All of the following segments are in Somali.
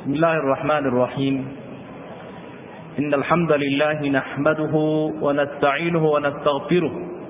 بسم الله الرحمن الرحيم إن الحمد لله نحمده ونستعينه ونستغفره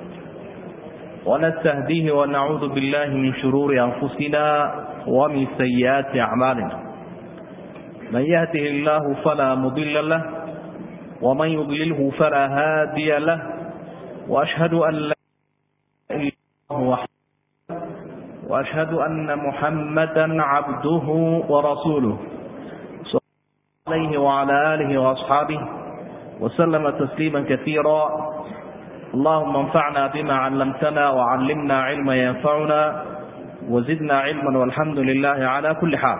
ونستهديه ونعوذ بالله من شرور أنفسنا ومن سيئات أعمالنا من يهده الله فلا مضل له ومن يضلله فلا هادي له وأشهد أن لا إله إلا الله وحده وأشهد أن محمدا عبده ورسوله صلى الله عليه وعلى آله وأصحابه وسلم تسليما كثيرا. اللهم انفعنا بما علمتنا وعلمنا علما ينفعنا وزدنا علما والحمد لله على كل حال.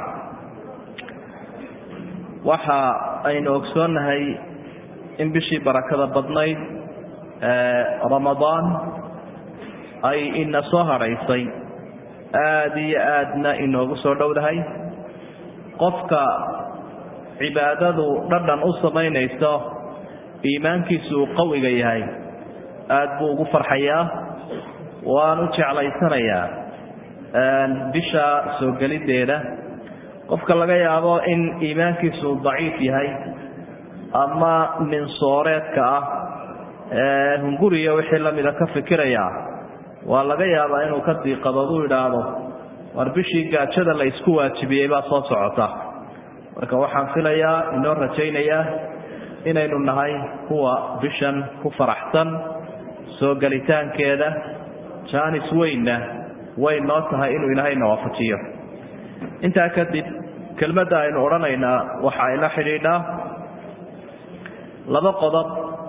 waxa aynu ogsoonahay in bishii barakada badnayd Ramadaan ay ina soo haraysay aad iyo aadna inoogu soo dhowdahay. qofka cibaadadu dhadhan u samaynayso iimaankiisu qawiga yahay aad buu ugu farxayaa waan u jeclaysanayaa bisha soo galideeda. qofka laga yaabo in iimaankiisu daciif yahay ama min sooreedka hunguriya wixii lamida ka fikiraya waa laga yaabaa inuu ka diiqado yiraahdo war bishii gaajada la isku waajibiyay baa soo socota. marka waxaan filayaa inoo rajaynayaa inaynu nahay kuwa bishan ku faraxsan soo galitaankeeda. jaanis weyna way noo tahay inuu ilaahayna waafajiyo. intaa kadib kelmadda aynu odhanaynaa waxa ay la xidhiidhaa laba qodob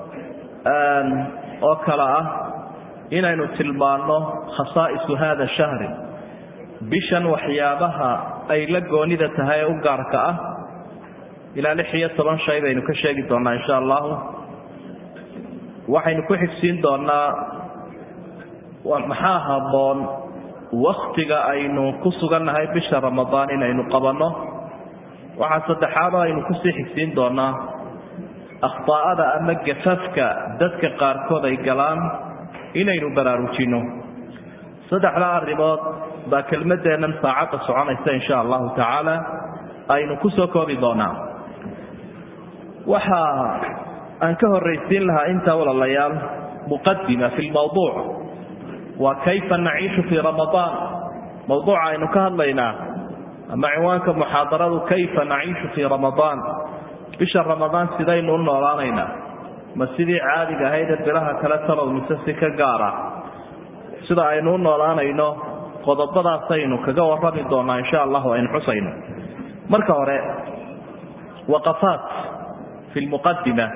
oo kala ah inaynu tilmaanno khasaa'isu hada shahri, bishan waxyaabaha ay la goonida tahay ee u gaarka ah. ilaa 16 shay baynu ka sheegi doonaa insha Allah. waxaynu ku xigsiin doonaa maxaa haboon waqtiga aynu ku sugannahay bisha Ramadaan inaynu qabanno. waxa saddexaad aynu ku sii xigsiin doonaa akhtaa'ada ama gafafka dadka qaarkood ay galaan inaynu baraarujino. saddexda arrimood baa kelmadeennan saacada soconaysa insha Allah taala aynu ku soo koobi doonaa. waxa aan ka horreysiin lahaa inta walaalayaal muqaddima fi al-mawdu' wa kayfa na'ishu fi Ramadan. mawduuca aynu ka hadlaynaa ama ciwaanka muhaadaradu kayfa na'ishu fi Ramadan. bisha Ramadaan sidaynu u noolaanaynaa ma sidii caadiga ahayd bilaha kala talow mise si ka gaara sida aynu u noolaanayno qodobadaas aynu kaga warrami doonaa insha Allah aynu xusayno. marka hore waqafaat fi al-muqaddimah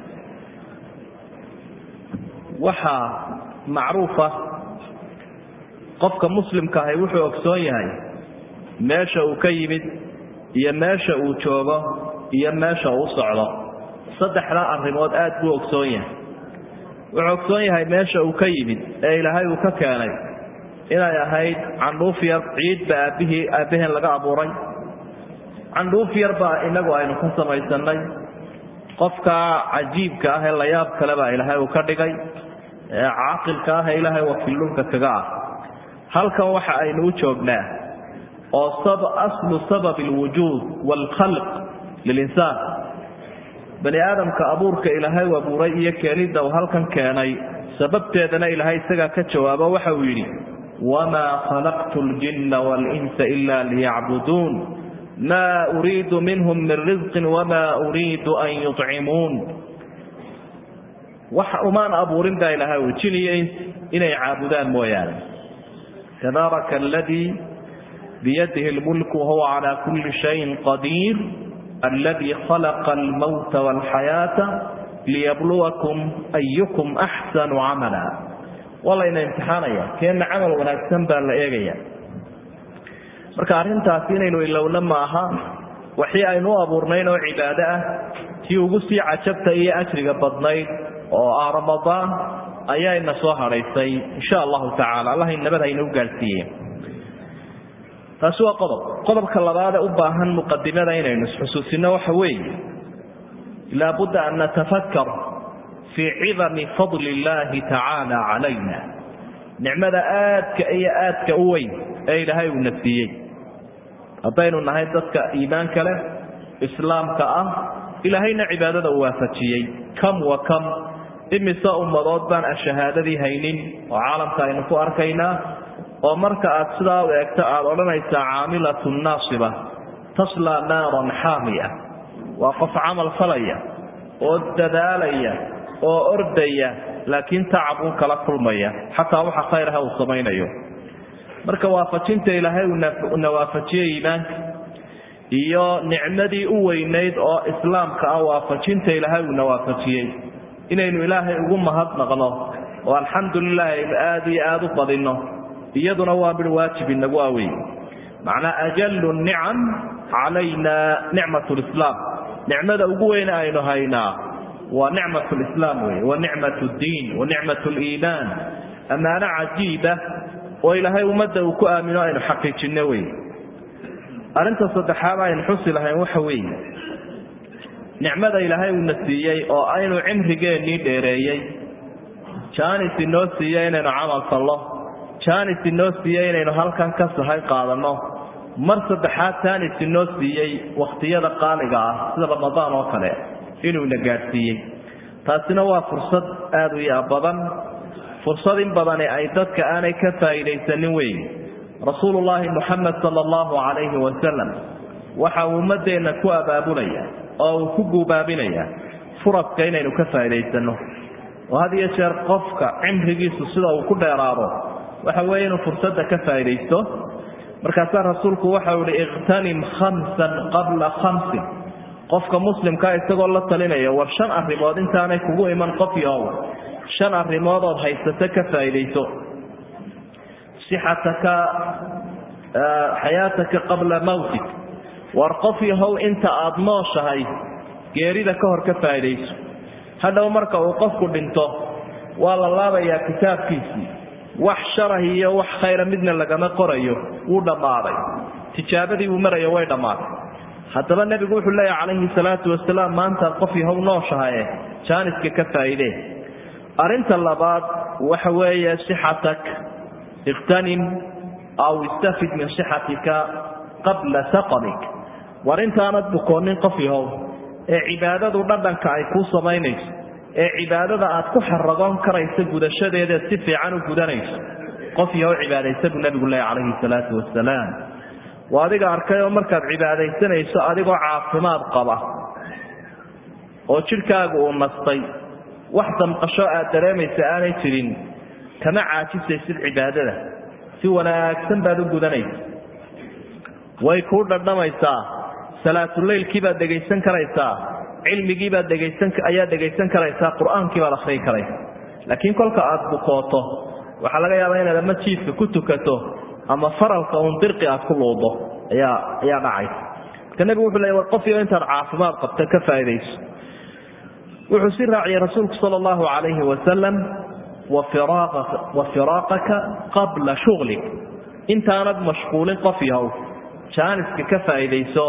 waxa macruufa qofka muslimka ah wuxuu ogsoon yahay meesha uu ka yimid iyo meesha uu joogo iyo meesha uu socdo. saddexda arrimood aad buu ogsoon yahay. wuxuu ogsoon yahay meesha uu ka yimid ee Ilaahay uu ka keenay inay ahayd candhuuf yar ciid aabaheen laga abuuray. candhuuf yar baa inagu aynu ka samaysanay. qofka cajiibka ah ee la yaab kale baa Ilaahay uu ka dhigay caaqilka ah ee Ilaahay wakiilka kaga ah. halkan waxa aynu u joognaa oo aslu sabab alwujud walkhalq lilinsaan. bani aadamka abuurka Ilaahay waa abuuray iyo keenida uu halkan keenay sababteedana Ilaahay isaga ka jawaabo waxa uu yiri wama khalaqtul jinna wal insa illa liya'budun ma uriidu minhum min rizqin wama uriidu an yut'imun. waxa umaan abuurin baa Ilaahay uu jiniyay inay caabudaan mooyaane. tabaraka alladhi biyadihi almulku wa huwa ala kulli shay'in qadir alladhi khalaqa almawta wal hayata liyabluwakum ayyukum ahsanu amala. wala ina imtixaanaya keenna amal wanaagsan baa la eegaya. marka arrintaas inaynu ilowna maaha wixii aynu abuurnay oo cibaado ah tii ugu sii cajabta iyo ajriga badnayd oo Ramadaan ayayna soo haraysay insha Allah taala. Allah inabada inuu gaarsiiyay. taas waa qodobka labaad ee u baahan muqaddimada inaynu xusuusino waxa weeye la budda an natafakkar fi 'idami fadli Allah ta'ala alayna. nicmada aadka u weyn ee Ilaahay uu nafsiyay haddaynu nahay dadka iimaanka leh islaamka ah ilaahayna cibaadada uu waafajiyey kam wa kam imisa ummadood baan shahaadadii haynin oo caalamka aynu ku arkaynaa oo marka aad sidaa u eegto aad odhanaysaa caamilatun naasiba taslaa naaran xaamiya waa qof camal falaya oo dadaalaya oo ordaya laakiin tacab uu kala kulmaya xataa waxa khayraha uu samaynayo marka waafajinta ilaahay uu nawaafajiyay iimaanka iyo nicmadii u weynayd oo islaamka ah waafajinta ilaahay uu nawaafajiyay inaynu ilaahay ugu mahadnaqno oo alxamdulilah aad iyo aad u badino iyaduna waa mid waajib inagu awey macnaa ajallu nicam calayna nicmatu lislaam nicmada ugu weyn aynu haynaa waa nicmatu lislaam wey wa nicmatu ddiin wa nicmatu liimaan ammaano cajiiba oo ilaahay ummadda uu ku aamino aynu xaqiijinno wey arrinta saddexaad aynu xusi lahayn waxa weeye nicmada ilaahay uuna siiyey oo aynu cimrigeennii dheereeyey jaanis inoo siiyey inaynu camal fallo jaanis inoo siiyey inaynu halkan ka sahay qaadanno mar saddexaad jaanis inoo siiyey wakhtiyada qaaliga ah sida ramadaan oo kale inuuna gaadhsiiyey taasina waa fursad aad u yaa badan fursad in badani ay dadka aanay ka faa'iidaysanin weyn rasuulullaahi muxamed sala allahu calayhi wasalam waxa uu ummaddeenna ku abaabulaya oo uu ku guubaabinaya furaska inaynu ka faa'iidaysanno oo had iyo jeer qofka cimrigiisu sida uu ku dheeraado waxa weeye inuu fursadda ka faa'iidaysto markaasaa rasuulku waxau ihi iqtanim khamsan qabla khamsin qofka muslimkaa isagoo la talinaya war 5 arrimood intaanay kugu iman qof yahow 5 arrimood ood haysato ka faa'iidayso sixataka xayaataka qabla mawtik war qof yahow inta aad nooshahay geerida ka hor ka faa'iidayso hadhow marka uu qofku dhinto waa la laabayaa kitaabkiisii wax sharahi iyo wax khayra midna lagama qorayo wuu dhammaaday tijaabadii uu marayo way dhammaaday haddaba nebigu wuxuu leeyahay calayhi salaatu wasalaam maanta qof yahow nooshahaye jaaniska ka faa'iidee arrinta labaad waxa weeye sixatak iqtanim aw istafid min sixatika qabla saqamik war intaanad bukoonin qof yahow ee cibaadadu dhadhanka ay kuu samaynayso ee cibaadada aad ku xaragoon karayso gudashadeeda si fiican u gudanayso qof yahow cibaadaysa buu nebigu leeyahay calayhi salaatu wasalaam waa adiga arkay oo markaad cibaadaysanayso adigoo caafimaad qaba oo jidhkaagu uu nastay wax damqasho aad dareemaysa aanay jirin kama caajisaysid cibaadada si wanaagsan baad u gudanaysa way kuu dhadhamaysaa salaatuleylkii baad dhegaysan karaysaa cilmigii baad ayaa dhegaysan karaysaa qur-aankii baad akhriyi karaysa laakiin kolka aad bukooto waxaa laga yaabaa inaad ama jiifka ku tukato ama faralka uun dirqi aad ku luudo ayaa dhacaysa marka nebigu wuxuu leeyahay war qof iyo intaad caafimaad qabta ka faa'iidayso wuxuu si raaciyay rasuulku sala allahu calayhi wasalam wa firaaqaka qabla shughlik intaanad mashquulin qof yahow jaaniska ka faa'iidayso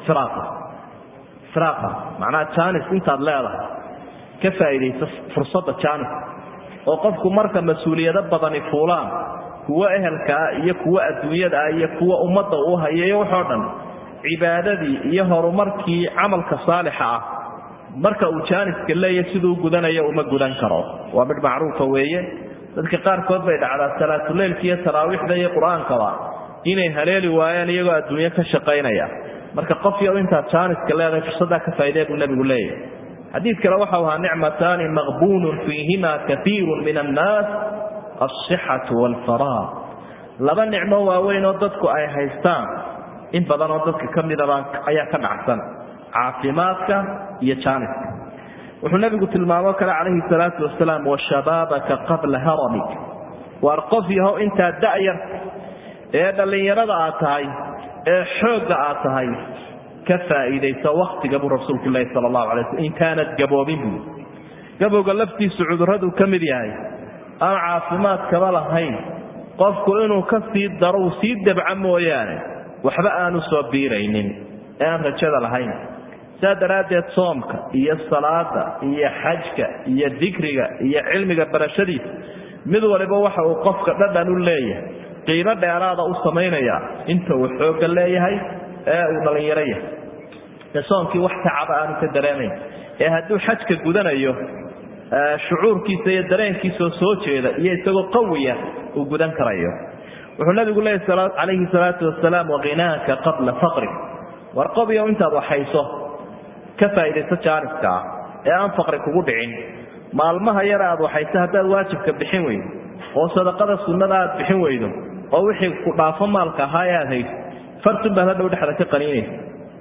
firaaqa macnaha jaanis intaad leedahay ka faa'iidayso fursadda jaanis oo qofku marka mas-uuliyado badani fuulaan kuwa ehelkaa iyo kuwa adduunyada ah iyo kuwa ummadda uu hayayo waxoo dhan cibaadadii iyo horumarkii camalka saalixa ah marka uu jaaniska leeyahay siduu gudanayo uma gudan karo waa mid macruufa weeye dadka qaarkood bay dhacdaa salaatuleylka iyo taraawiixda iyo qur-aankaba inay haleeli waayaan iyagoo adduunyo ka shaqaynaya marka qof yow intaad jaaniska leedahay fursaddaa ka faa'iidee buu nebigu leeyahay xadiid kale waxau ahaa nicmataani maqbuunun fiihima kaiirun min annaas alsixatu waalfaraaq laba nicmo waaweyn oo dadku ay haystaan in badan oo dadka ka midaba ayaa ka dhacsan caafimaadka iyo jaaniska wuxuu nebigu tilmaamo kale calayhi salaatu wasalaam washabaabaka qabla haramik waar qof yahow intaad da'yar ee dhallinyarada aad tahay ee xoogga aad tahay ka faa'iidayso wakhtiga buu rasuulku leeyahay sala allahu alay wasallam in kaanad gaboobin buu gabowga laftiisu cudurradu ka mid yahay aan caafimaadkaba lahayn qofku inuu ka sii daro uu sii dabca mooyaane waxba aanu soo biiraynin ee aan rajada lahayn saa daraaddeed soomka iyo salaada iyo xajka iyo dikriga iyo cilmiga barashadiisa mid waliba waxa uu qofka dhadhan u leeyahay qiimo dheeraada u samaynaya inta uu xoogga leeyahay ee uu dhallinyaro yahay soonkii wax tacaba aanu ka dareemayn ee hadduu xajka gudanayo shucuurkiisa iyo dareenkiisa soo jeeda iyo isagoo qawiya uu gudan karayo wuxuu nabigu leeyahay calayhi salaatu wasalaam waqinaaka qabla faqri warqabiyo intaad waxayso ka faa'iidayso jaaniska ee aan faqri kugu dhicin maalmaha yar aad waxayso haddaad waajibka bixin weydo oo sadaqada sunnada aad bixin weydo oo wixii ku dhaafo maalka ahaa ee aad hayso fartun baad hadhow dhexda ka qaniinaysa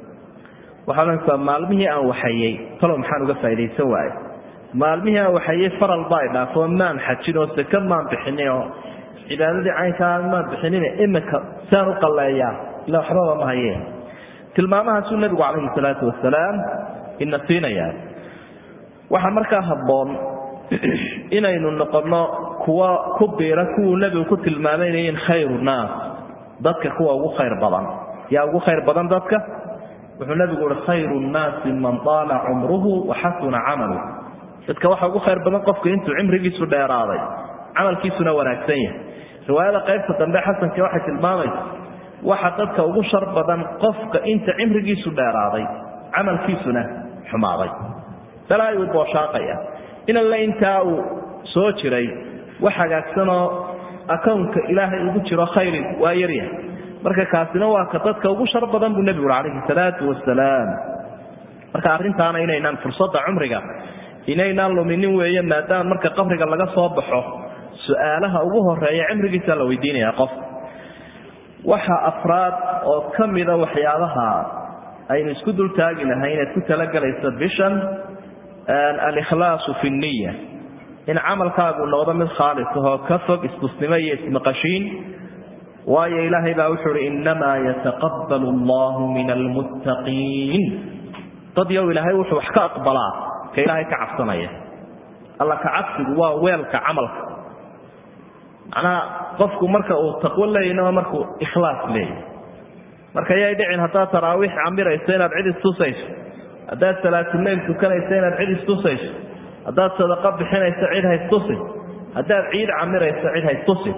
waxaa maalmihii aan waxayey talo maxaan uga faa'iidaysan waaye maalmihii aan waxayey faral baa dhaafo maan xajin oo saka maan bixinin oo cibaadadii caynkaa maan bixinin imika saan u qalleeyaa ila waxbaba ma hayeen tilmaamahaasuu nabigu calayhi salaatu wasalaam ina siinayaa waxaa markaa habboon inaynu noqonno kuwa ku biira kuwuu nebigu ku tilmaamaynayeen khayru naas dadka kuwa ugu khayr badan yaa ugu khayr badan dadka wuxuu nabigu uhi khayru nnaasi man taala cumruhu wa xasuna camaluhu dadka waxa ugu khayr badan qofka intuu cimrigiisu dheeraaday camalkiisuna wanaagsan yahay riwaayada qaybta dambe xasanka waxay tilmaamaysa waxa dadka ugu shar badan qofka inta cimrigiisu dheeraaday camalkiisuna xumaaday dalaa uu booshaaqaya in alla intaa uu soo jiray wax hagaagsanoo akoonka ilaahay ugu jiro khayri waa yaryahay marka kaasina waa ka dadka ugu shar badan buu nabigu calayhi salaatu wasalaam marka arrintaana inaynaan fursadda cumriga inaynaan luminin weeye maadaama marka qabriga laga soo baxo su-aalaha ugu horeeya cimrigiisa la weydiinaya qof waxa afraad oo ka mida waxyaabaha aynu isku dul taagi lahayn inaad ku talagalayso bishan alikhlaasu fi nniya in camalkaagu noqdo mid khaalis ahoo ka fog istusnimo iyo ismaqashiin waayo ilaahay baa wuxuu uhi innamaa yataqabbalu allahu min almuttaqiin dad yow ilaahay wuxuu wax ka aqbalaa ka ilaahay ka cabsanaya alla ka cabsigu waa weelka camalka macnaha qofku marka uu taqwo leeyahna markuu ikhlaas leeyahay marka yay dhicin haddaad taraawiix camirayso inaad cid istusayso haddaad salaatuleyl tukanayso inaad cid istusayso haddaad sadaqa bixinayso cid haystusin haddaad ciid camirayso cid haystusin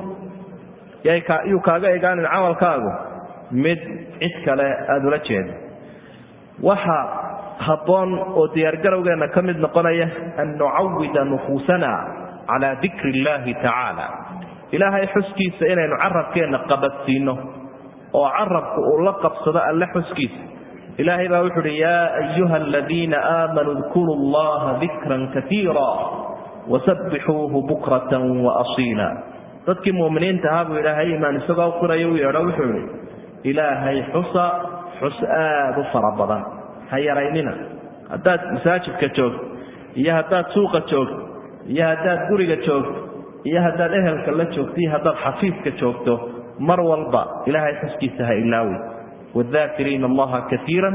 yuu kaaga egaanin camalkaagu mid cid kale aada ula jeedo waxa habboon oo diyaargarowgeenna ka mid noqonaya an nucawida nufuusana calaa dikri illaahi tacaala ilaahay xuskiisa inaynu carabkeenna qabadsiino oo carabku uu la qabsado alle xuskiisa ilaahay baa wuxu uhi yaa ayuha aladiina aamanuu dkuruu allaha dikran kaiira wasabbixuuhu bukratan waasiila dadkii mu'miniinta ahaa buu ilaahay imaan isagoo qirayo u yeedho wuxuu ihi ilaahay xusa xus aad u fara badan ha yaraynina haddaad masaajidka joogto iyo haddaad suuqa joogto iyo haddaad guriga joogto iyo haddaad ehelka la joogto iyo haddaad xafiiska joogto mar walba ilaahay xuskiisa ha ilaawi والذاكرين الله كثيرا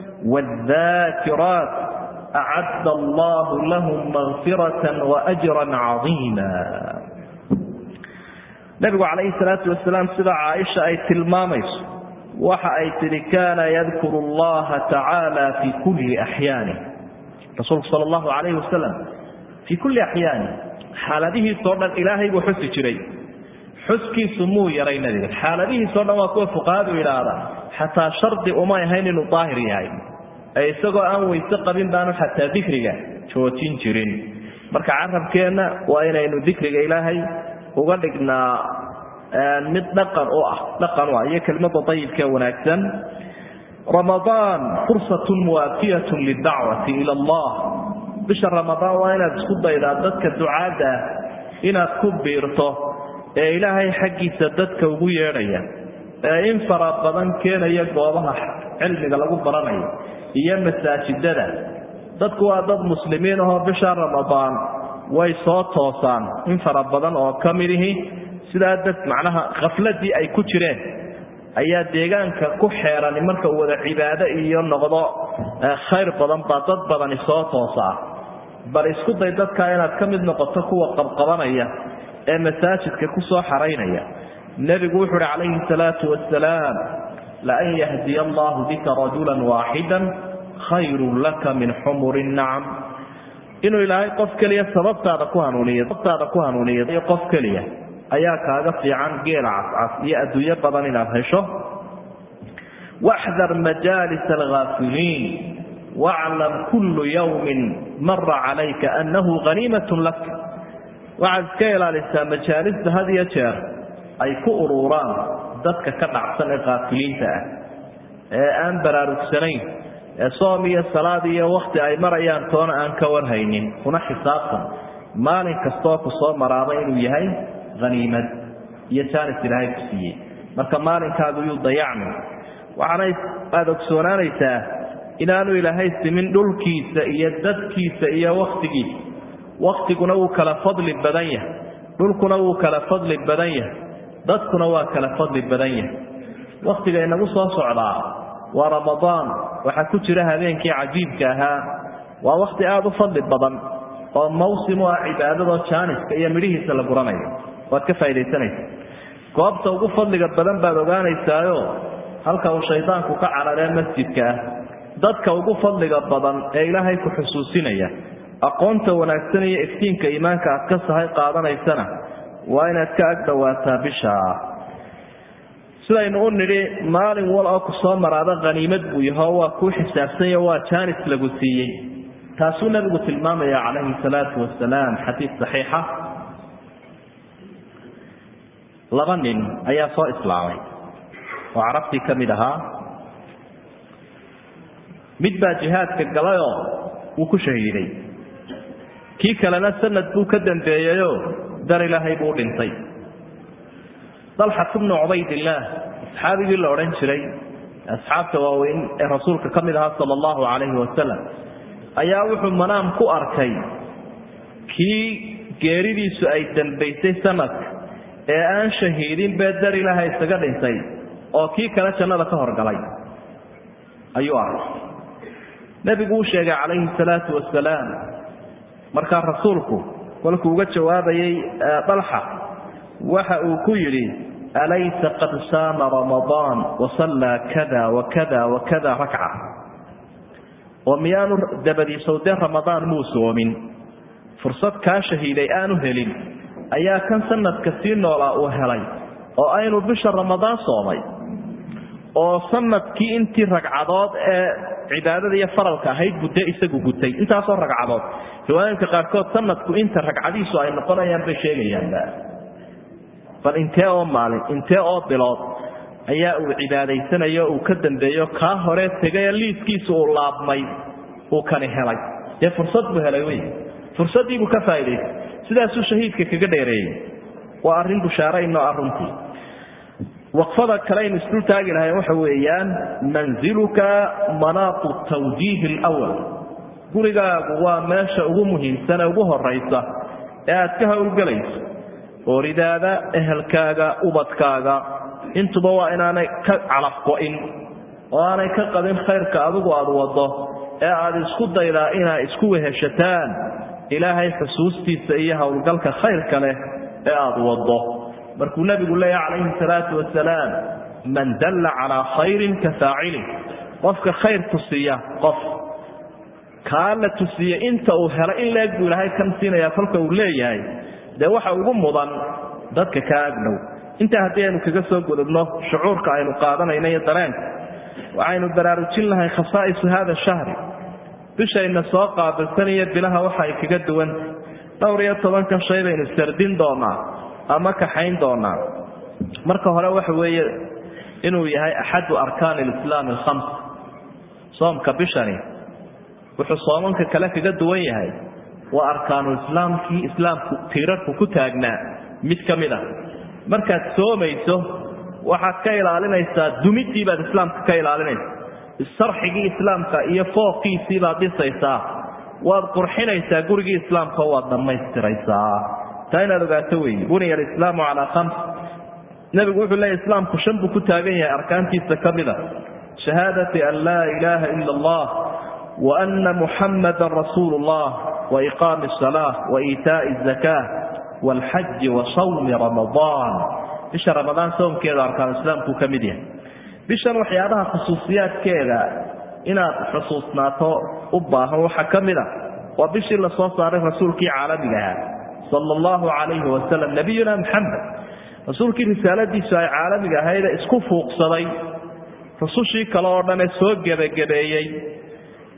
والذاكرات أعد الله لهم مغفرة وأجرا عظيما نبي عليه الصلاة والسلام سيدة عائشة أي تلماميس وحا أي كان يذكر الله تعالى في كل أحيانه رسول صلى الله عليه وسلم في كل أحيانه حالته صورنا الإلهي وحسي جري حسكي سمو يرين ذلك حالته صورنا وكوى فقاد إلى هذا حتى شرط أما يهين إنه طاهر يهين أي سقوا أن ويستقبين بانو حتى ذكرك شوتين جرين مركا عرب كينا وإن إنه ذكرك إلهي وقالكنا نتنقر نقر وهي كلمة طيب كوناكسا رمضان فرصة موافية للدعوة إلى الله بشر رمضان وإن تخض إلى ذاتك الدعاء إن تكبرته إلهي حقي سددك وقوية ريا إن فرابضان كان يقوضها علمك لقو براني إيام مساجدنا ذاتك وعدد مسلمين هو بشر رمضان ويصوت توصان إن فرابضان وكامله sidaa dad macnaha khafladii ay ku jireen ayaa deegaanka ku xeeran marka wada cibaado iyo noqdo khayr badan dad badan soo toosaa bal isku day dadka inaad kamid noqoto kuwa qabqabanaya ee masaajidka ku soo xareynaya nabigu wuxuu calayhi salaatu wasalaam la an yahdi Allah bika rajulan waahidan khayrun laka min humurin na'am inuu ilaahay qof kaliya sababtaada ku hanuuniyo qof kaliya ayaa kaaga fiican geel cascas iyo adduunyo badan inaad hesho waxdar majaalis alghaafiliin واعلم كل يوم مر عليك أنه غنيمة لك وعد كيلا لسا مجالس هذه يجير أي كؤروران ذاتك كنعصن غافلين أن برارك سنين صومي الصلاة وقت أي مرأيان طون أن كورهينين هنا حسابا مالين كستوك صوم مرابين ويهي غنيمة يسانس إلهي كسيين marka maalinkaadu uu dayacmo waxaanay aad ogsoonanaysaa inaanu ilaahay simin dhulkiisa iyo dadkiisa iyo waqtiguna uu kala fadli badan yahay dhulkuna uu kala fadli badan yahay dadkuna waa kala fadli badan yahay waqtiga inagu soo socdaa waa ramadaan waxa ku jira habeenkii cajiibka ahaa waa waqti aad u fadli badan oo mawsimu cibaadada jaaniska iyo midhihiisa la guranayo waad ka faa'iideysanaysaa goobta ugu fadliga badan baad ogaanaysaayo halka uu shaydaanku ka carareen masjidka dadka ugu fadliga badan ee ilaahay ku xusuusinaya aqoonta wanaagsan iyo iftiinka iimaanka aad ka sahay qaadanaysana waa inaad ka agdhawaataa bisha sidaynu u nidhi maalin wal oo ku soo maraada qaniimad buu yahay waa ku xisaabsan yahay waa jaanis lagu siiyey taasuu nabigu tilmaamaya calayhi salaatu wasalaam xadiis saxiixa laba nin ayaa soo islaamay oo carabtii ka mid ahaa mid baa jihaadka galayoo uu ku shahiiday kii kalena sanad buu ka dambeeyayo dar ilaahay buu dhintay Talha ibn Ubaydillah asxaabigii la oran jiray asxaabta waaweyn ee rasuulka ka mid ahaa sallallahu alayhi wa sallam ayaa wuxuu manaam ku arkay kii geeridiisu ay dambeysay sanadka ee aan shahiidin badar ilaahay isaga dhintay oo kii kala jannada ka horgalay ayuu arkay nabigu uu sheegay calayhi salaatu wasalaam marka rasuulku kolkuu uga jawaabayay Talha waxa uu ku yiri alaysa qad sama ramadan wa salla kada wa kada wa kada rak'a wa miyanu dabadi sawda ramadan muusoomin fursad ka shahiiday aanu helin ayaa kan sanadka sii noolaa uu helay oo aynu bisha ramadaan soomay oo sanadkii intii ragcadood ee cibaadada iyo faralka ahayd budda isagu gutay intaas oo ragcadood riwaayinka qaarkood sanadku inta ragcadiisu ay noqonayaan bay sheegayaan bal intee oo maalin intee oo bilood ayaa uu cibaadaysanayo uu ka dambeeyo ka hore tagay liiskiisu uu laabmay uu kan helay ee fursad buu helay way fursadii buu ka faa'iideeyay sidaas uu shahiidka kaga dheereeyay waa arrin bushaarayno aruntii waqfada kale in isku taagi lahayn waxa weeyaan manziluka manaqu tawjih al-awwal gurigaagu waa meesha ugu muhiimsan ee ugu horeysa ee aad ka hawlgalayso ooridaada ehelkaaga ubadkaaga intuba waa inaanay ka calaf go'in oo aanay ka qabin khayrka adigu aad wado ee aad isku daydaa inaa isku weheshataan ilaahay xusuustiisa iyo hawlgalka khayrka leh ee aad wado markuu nabigu leeyahay calayhi salaatu wasalaam man dalla ala khayrin ka fa'ili qofka khayr tusiya qof kaala tusiya inta uu helo in leeg buu ilaahay kan siinaya kolka uu leeyahay de waxa ugu mudan dadka ka agnow inta hadii aynu kaga soo gudubno shucuurka aynu qaadanayna iyo dareenka waxaynu baraarujin lahayn khasaa'is hada shahr bishayna soo qaabilsanaya bilaha waxa ay kaga duwan dhowr iyo 10 ka shay baynu sardin doonaa ama ka xayn doonaa marka hore waxa weeye inuu yahay ahadu arkaan al-islam al-khams soomka bishani wuxuu soomanka kale kaga duwan yahay waa arkaanu islaamku tiirarku ku taagnaa mid kamida markaad soomayso waxaad ka ilaalinaysaa dumidii baad islaamka ka ilaalinaysaa sarxigii islaamka iyo fooqiisii baad dhisaysaa waad qurxinaysaa gurigii islaamka waad dhammaystiraysaa taana ogaato weeye buniya islaamu ala khams nabigu wuxuu leeyahay islaamku shan buu ku taagan yahay arkaantiisa kamida shahaadati an la ilaha illa allah wa anna muhammadan rasulullah wa iqami as-salah wa ita'i az-zakah wal hajj wa sawm ramadan bisha ramadan soomkeeda arkaan islaamku kamid yahay bishan waxyaabaha khusuusiyaadkeeda inaad xusuusnaato u baahan waxa kamida waa bishii la soo saaray rasuulkii caalamiga ah sallallahu alayhi wa sallam nabiyuna muhammad rasuulkii risaaladiisu ay caalamiga ahayd isku fuuqsaday rasuushii kale oo dhan soo gabagabeeyay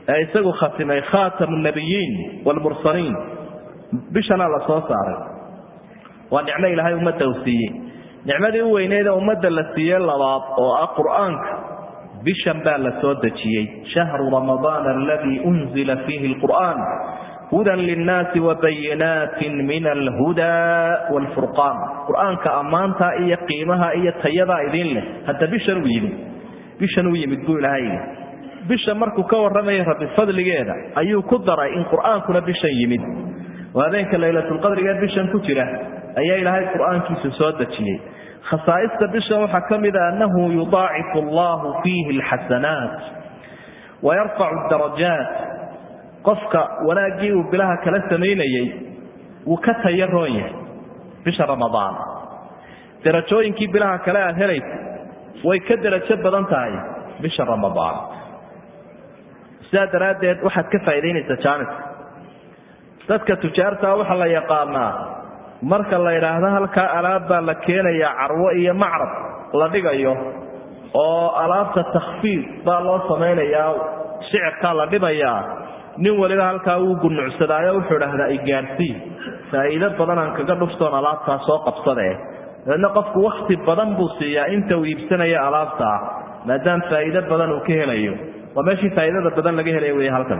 isagu khatimay khatamun nabiyyin wal mursalin bishana la soo saaray waa nicmo ilaahay ummadda u siiyey nicmadii u weyneed ummadda la siiyey labaad oo quraanka bishan baa la soo dejiyey shahru ramadaan alladhi unzila fihi alquran hudan linnaasi wa bayinatin min alhuda walfurqaan quraanka amaanta iyo qiimaha iyo tayada idin leh hadda bishan u yimid buu ilaahay bisha markuu ka waramay rabbi fadligeeda ayuu ku daray in quraankuna bishan yimid waadeenka laylatul qadriga bishan ku jira ayaa ilaahay quraankiisa soo dejiyey khasaa'ista bishan waxa kamida annahu yudaa'ifu Allahu fihi alhasanat wa yarfa'u ad-darajat qofka wanaagii uu bilaha kala sameeyay uu ka tayaroon yahay bisha ramadaan darajooyinkii bilaha kala aad helaysa way ka darajo badan tahay bisha ramadaan sidaadaradeed waxaad ka faa'iideynaysaa jaanibka dadka tujaarta waxa la yaqaanaa marka la yiraahdo halka alaabba la keenaya carwo iyo macrad la dhigayo oo alaabta takhfiif baa loo sameeyaa sicirka la dhibaya nin waliba halka uu gunucsadaayo wuxuu raahdaa igaarsi faa'iido badan aan kaga dhuftoon alaabta soo qabsadee dadna qofku waqti badan buu siiyaa inta uu iibsanayo alaabta maadaam faa'iido badan uu ka helayo وماشي فائدة بدن لقيها ليه هالكم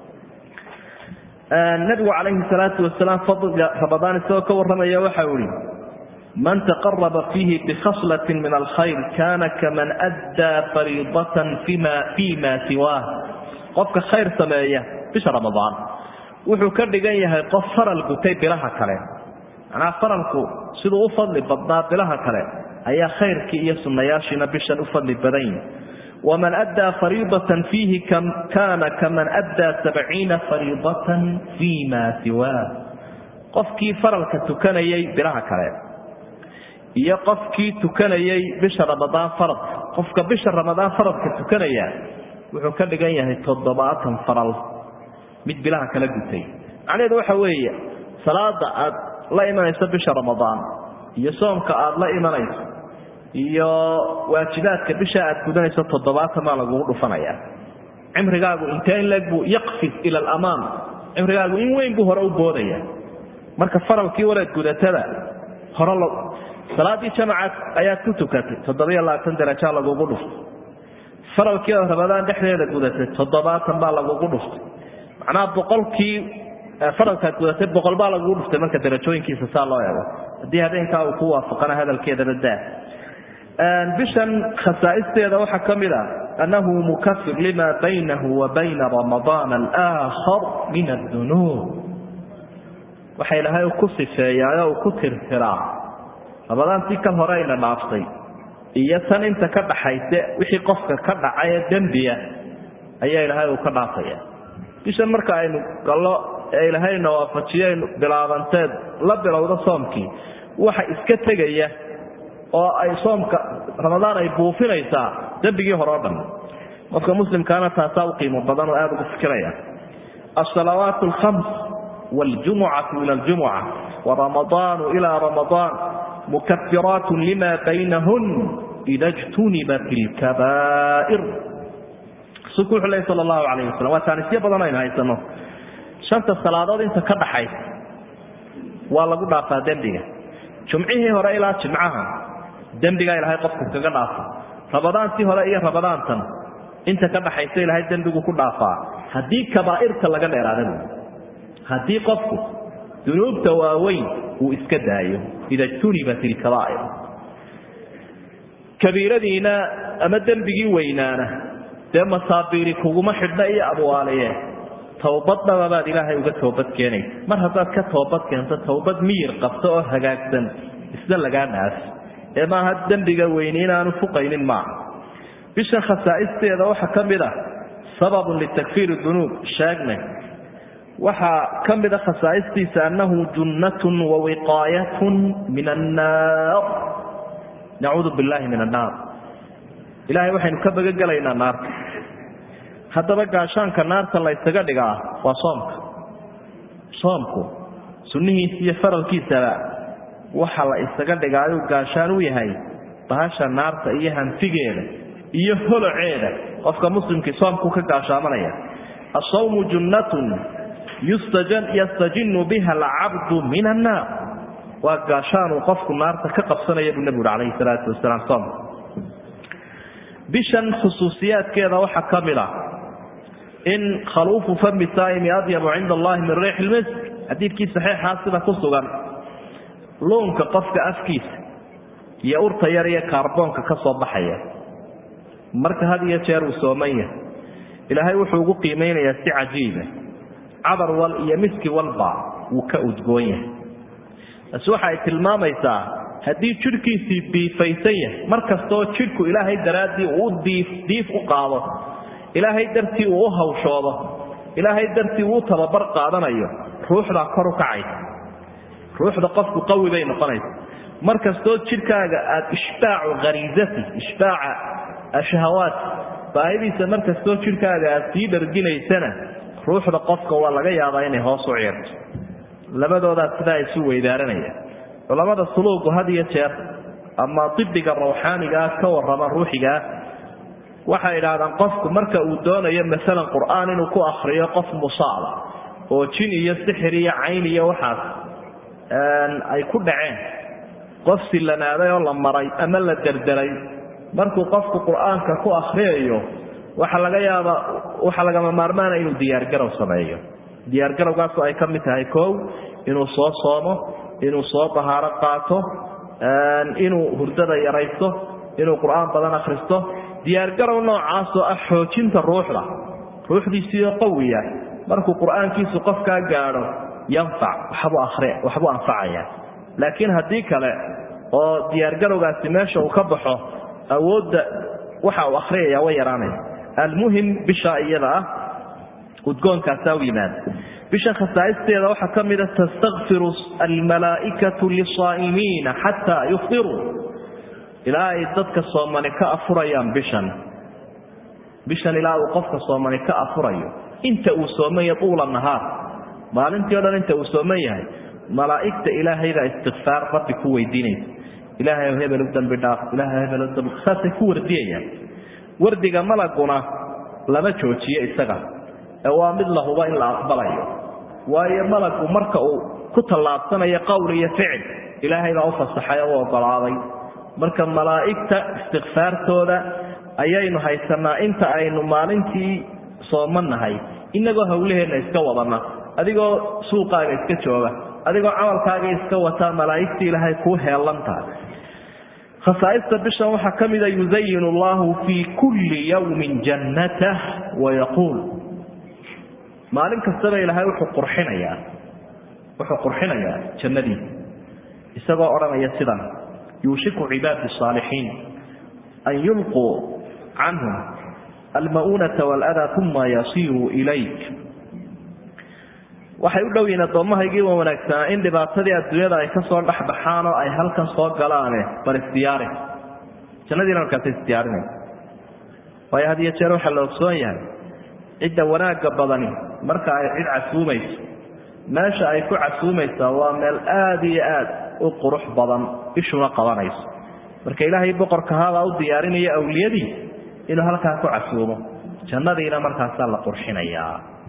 النبي عليه الصلاة والسلام فضل رمضان سوى كورنا يا وحوري من تقرب فيه بخصلة من الخير كان كمن أدى فريضة فيما سواه قفك خير سماية بش رمضان وحكر لقيها قفر القتيب لها كلام أنا فرنكو سيدو أفضل بضاد لها كلام أي خير كي يسن ياشنا بشا أفضل بدين ومن أدى فريضة فيه كان كمن أدى 70 فريضة فيما سواه قفكي فرلك تكنيي براها كلام يا قفكي تكنيي بشهر رمضان فرض قفك بشهر رمضان فرض كتكنيا وحكى لغايه تضباط فرل مid bilaha kala gutay aniga waxa weeye salaada aad la imanayso bisha ramadaan iyo soomka aad la imanayso iyo waajibaadka bisha aad gudanayso 7 ma lagu dhufanaya cimrigaagu inteen lag buu yaqfis ila al-amam cimrigaagu in weyn buu hore u boodaya marka faralkii walaad gudatada hore salaadii jamaacad ayaad ku tukatay 7 darajo lagu dhufto faralkii ramadaan dhexdeeda gudatay 7 baa lagu dhufto macnaa boqolkii faralka gudatay 100 baa lagu dhuftay marka darajooyinkiisa saa loo eego hadii habeenka uu ku waafaqana hadalkeeda badaa bishan khasaa'isteeda waxa kamida annahu mukaffir lima baynahu wa bayna ramadan al-akhar min ad-dunub waxa ilaahay ku sifeeyaa oo ku tirtiraa ramadaan ka horeyna dhaaftay iyo tan inta ka dhaxaysa wixii qofka ka dhacay dambiya ayaa ilaahay uu ka dhaafaya bishan marka aynu gallo ilaahayna waafajiyay bilaabanteed la bilowda soomkii waxa iska tagaya oo ay soomka ramadaan ay buufinaysaa dambigii hore dhan qofka muslimkaana taasoo qiimo badan oo aad ugu fikiraya as-salawaatu al-khams wal-jum'atu ila al-jum'ah wa ramadan ila ramadan mukaffiratun lima baynahun idha ijtunibat al-kaba'ir sukuux ilaahi sallallahu alayhi wasallam wa taanisiya badan ay haysano shanta salaadood inta ka dhaxay waa lagu dhaafaa dambiga jumcihii hore ilaa jumcaha dambiga ilaahay qofku kaga dhaafo ramadaantii hore iyo ramadaantan inta ka dhaxaysa ilaahay dambigu ku dhaafaa hadii kabaa'irta laga dheeraado hadii qofku dunuubta waaweyn uu iska daayo ida tunibatil kabaa'ir kabiiradiina ama dambigii weynaana de masaabiri kuguma xidhna iyo abwaaliye tawbadna baad ilaahay uga toobad keenay mar hadaad ka toobad keento toobad miyir qabto oo hagaagsan isla laga dhaaf ee ma had dambiga weynaanu fuqaynin ma bisha khasaa'isteeda waxa kamida sabab litakfir ad-dunub shaagna waxa kamida khasaa'istiisa annahu jannatun wa wiqayatun min an-nar na'udhu billahi min an-nar ilaahay waxaynu ka bagagalaynaa naarta haddaba gaashaanka naarta la isaga dhigaa waa soomku sunnihiisa iyo faralkiisa waxa la isaga dhigaayo gaashaan u yahay bahasha naarta iyo hantigeeda iyo holoceeda qofka muslimkii soomku ka gaashaamanaya الصوم جنة يستجن بها العبد من النار وقاشان وقفك النار تكقب سنة يبو النبي عليه الصلاة والسلام صوم بشان خصوصيات كذا وحكاملة إن خلوف فم الصائم أطيب عند الله من ريح المسك حديث كيس صحيح حاصلة قصة لونك قفك أفكيس يا أورتا يريا كربونك كصوب حياة مرك هذه يشير وسومية إلهي وحوق قيمين يستي عجيبة عبر يمسك والبع وكأدقوية أسوحة الماما يسا هذه شركي بفيسية مركز طوت شركو إلهي درادي وديف وقاضة إلهي درتي ووها وشوضة إلهي درتي وطلبر قادنا أيوه روح ذا كرو كعيد روح ذا قفك قوي بين قنيت مركز طوت شركة إشباع غريزتي إشباع الشهوات فهذه مركز طوت شركة سيدر جيني سنة روح ذا قفك والله جاي هذا هو صعير لبدو ذا سدا يسوي دارنيا ولما ذا السلوك وهذه يشير أما طبق الروحاني جاء كور رب الروحي جاء waxay ilaadan qofku marka uu doonayo mesela quraan inuu ku akhriyo qof musaala oo jin iyo sixir iyo cayn iyo waxaas ay ku dhaceen qof silanaaday oo la maray ama la dardaray markuu qofku quraanka ku akhriyo waxa laga maarmaan inuu diyaar garow sameeyo diyaar garowgaas ay ka mid tahay koow inuu soo soomo inuu soo tahaaro qaato inuu hurdada yaraysto inuu quraan badan akhristo diyaar garow noocaas oo ah xoojinta ruuxdiisa qawiya markuu quraankiisu qofka gaaro yanfac waxbu anfacaya laakiin hadii kale oo diyaar garowgaasi meesha uu ka baxo awoodda waxa uu akhriyaya way yaraanay almuhim bisha iyada udgoonka saawiiman bisha khasaa'isteeda waxa kamida tastaghfiru almalaa'ikatu lis-saa'imiin hatta yufṭiru ilaahay dadka soomani ka afurayaan bishan ilaa uu qofka soomani ka afurayo inta uu soomayo tuula nahaar maalintii oo dhan inta uu soomayahay malaa'ikta ilaahayda istighfar rabbi ku weydiinaysa ilaahay hebel dambi dhaaf ilaahay hebel dambi saasay ku wardiyayaan wardiga malaguna lama joojiyo isaga waa mid la hubo in la aqbalayo waayo malagu marka uu ku talaabsanayo qowl iyo ficil ilaahay baa u fasaxay oo ogolaaday marka malaa'ikta istighfaartooda ayaynu haysanaa inta aynu maalintii soomanahay inagoo hawlaheena iska wadana adigoo suuqaaga iska jooga adigoo camalkaaga iska wata malaa'ikta ilaahay ku heelanta khasaa'ista bishan waxa kamida yuzayyinu Allahu fi kulli yawmin jannatah wa yaqul maalin kasta ilaahay wuxuu qurxinayaa jannadii isagoo oranaya sidan يوشك عباد الصالحين أن يلقوا عنهم المؤونة والأذى ثم يصيروا إليك waxay u dhaween adoomaha iyaga wanaagsan in dhibaatadii adduunyada ay ka soo dhaxbaxaan oo ay halkan soo galaan bar istiyaari jannadiina markaas istiyaarinay way hadiye jeer waxa la ogsoon yahay cidda wanaaga badani marka ay cid casuumayso meesha ay ku casuumaysaa waa meel aad iyo aad u qurux badan ishuna qabanayso marka ilaahay boqorka hada u diyaarinaya awliyadii inuu halka ku casuumo jannadiina markaas la qurxinaya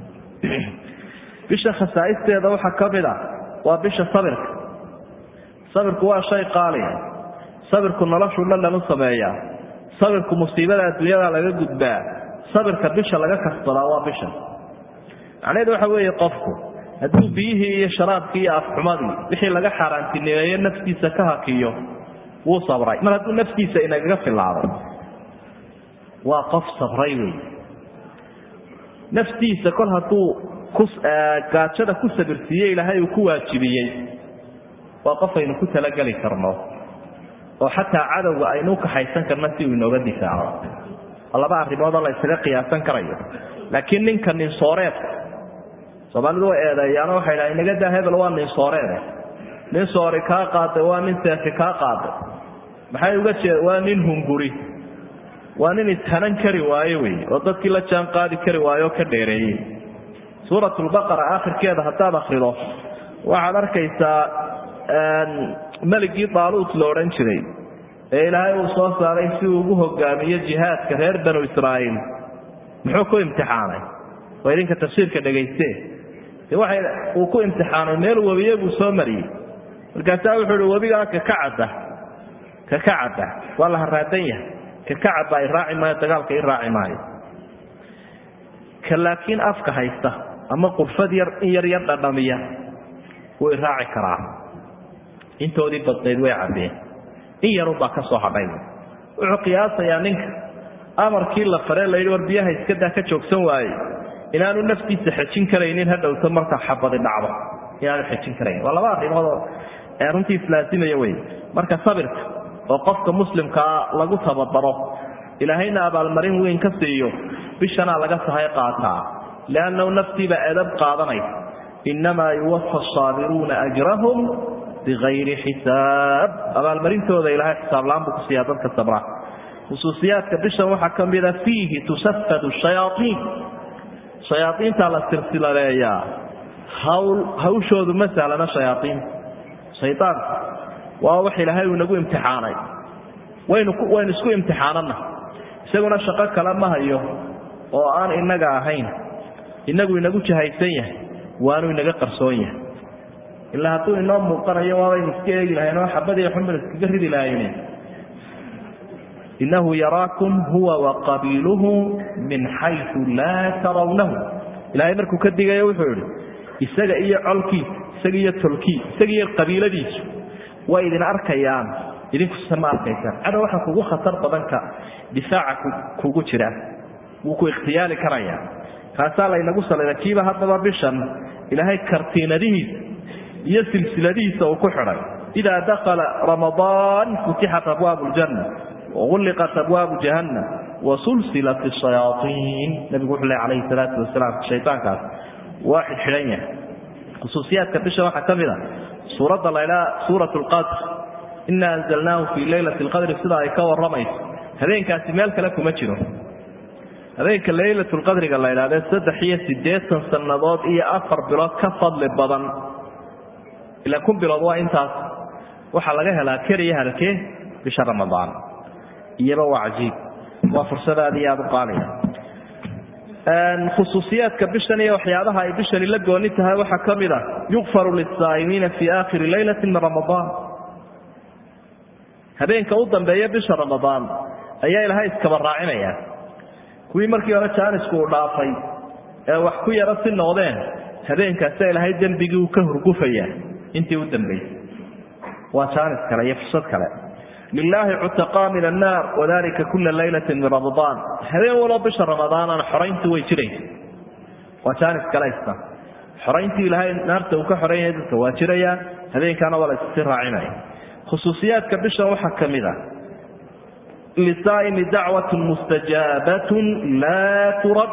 bisha khasaa'isteeda waxa kamida waa bisha sabirku waa shay qaali sabirku noloshu lama sameeyaa sabirku musiibada adduunyada laga gudbaa sabirka bisha laga kasbadaa waa bisha aniga waxa weeye qofku hadduu biyihi iyo sharaabkii iyo afxumadii wixii laga xaaraantineeyay naftiisa ka hakiyo wuu sabray mar hadduu naftiisa inaga filaaday waa qof sabray weey naftiisa kol hadduu gaajada ku sabirsiiyey ilaahay uu ku waajibiyey waa qof aynu ku talagali karno oo xataa cadowga aynu ka haysan karno si uu inooga difaaco laba arrimood la isaga qiyaasan karayo laakiin ninkan nin sooreed Soomaalidu way eedayaana waxay ilaahay naga daa hebel waa nin sooreed nin soori ka qaaday waa nin seefi ka qaaday maxay uga jeed waa nin hunguri waa nin tanan kari waayo way oo dadkii la jaan qaadi kari waayo ka dheereeyay suuratul baqara aakhirkeeda hadaad akhrido waxaad arkaysaa maligi Taalut loo oran jiray ee ilaahay uu soo saaray si uu ugu hogaamiyo jihaadka reer banu Israa'iil muxuu ku imtixaanay وإذن كتفسير كدقيته waxay uu ku imtixaanay meel wabiye buu soo mariyay markaas wuxuu wabiga ka kacada wala haraadan yahay ka kacada ay raaci ma dagaalka ay raaci maayo laakiin afka haysta ama qurfad yar dhadhamiya way raaci karaa intoodii badneed way cabeen in yar baa ka soo hadhay wuxuu qiyaasayaa ninka amarkii la faray la yiri war biyaha iska daa ka joogsan waayay inaanu naftiisa xajin karaynin hadhowta marka xabadi dhacdo inaanu xajin karayn waa laba arrimood ee runtii islaamiyay way marka sabirka oo qofka muslimka lagu tababaro ilaahayna abaalmarin weyn ka siiyo bishana laga sahay qaataa laana naftiba adab qaadanay inma yuwaffa as-sabiruna ajrahum bighayri hisab abaalmarintooda ilaahay xisaab laan buu ku siiyaa dadka sabra khusuusiyaadka bishan waxa kamida fiihi tusaffadu ash-shayatin شياطين على السلسلة هوشود مثلا شيطان ووحي لهاي ونقول امتحاني وين اسكو امتحاننا سيقولنا شقاق كلامها ايوه وآن إنقا هين إنقو جهيسية وانو إنقا قرصوية إلا هاتو إنهم مقرية ووين اسكيق لهاينو حبادي يحمل اسكيقرد لهاينين إنه يراكم هو وقبيله من حيث لا ترونه إلهي مركو كدقى يوحول إساقا إيا علكي إساقا إيا تلكي إساقا إيا القبيلة ديس وإذن أركيان إذن كسما أركيسان أنا وحا كوغو خطر بضنك بساعة كوغو تران وكو اختيالي كرايا فأسالا إنه قصة لنكيبة هذا بابشان إلهي كرتين ديس إيا سلسلة ديس وكحرا إذا دخل رمضان فتحت أبواب الجنة وغلقت أبواب جهنم وسلسلة الشياطين نبي يقول عليه الصلاة والسلام الشيطان كان واحد حلية خصوصيات كبشة واحد كاملة سورة الليلة سورة القدر إنا أنزلناه في ليلة القدر صدى إكاو الرميس هذين كاسمالك لكم أجنوا هذين كليلة القدر قال الله إلى سدحية سديسا سنضات إيا أفر بلاد كفض للبضن إلا كن بلادوا إنتاس وحلقها لا كريها لكي بشهر رمضان يبقى وعجيب وفرصة هذه قالية خصوصيات كبشتنية وحيادها أي بشتني لقوا نتها وحكملة يغفر للصائمين في آخر ليلة من رمضان هذين كوضا بأي بشهر رمضان أي لها إسكبر راعنا كوي مركي ورشان اسكور لافي وحكوية رسل النوضين هذين كسائل هاي الدنبي وكهر قفية انتي والدنبي وشان اسكرا يفصد كلا لله عتقاء من النار وذلك كل ليلة من رمضان هذين ولا بشهر رمضان أنا حرينت ويشرين وشان اسكلا حرينتي لهاي النار توك حرين واشريا هذين كانوا ولا استر عيني خصوصيات كبشة وحكم ذا للصائم دعوة مستجابة لا ترد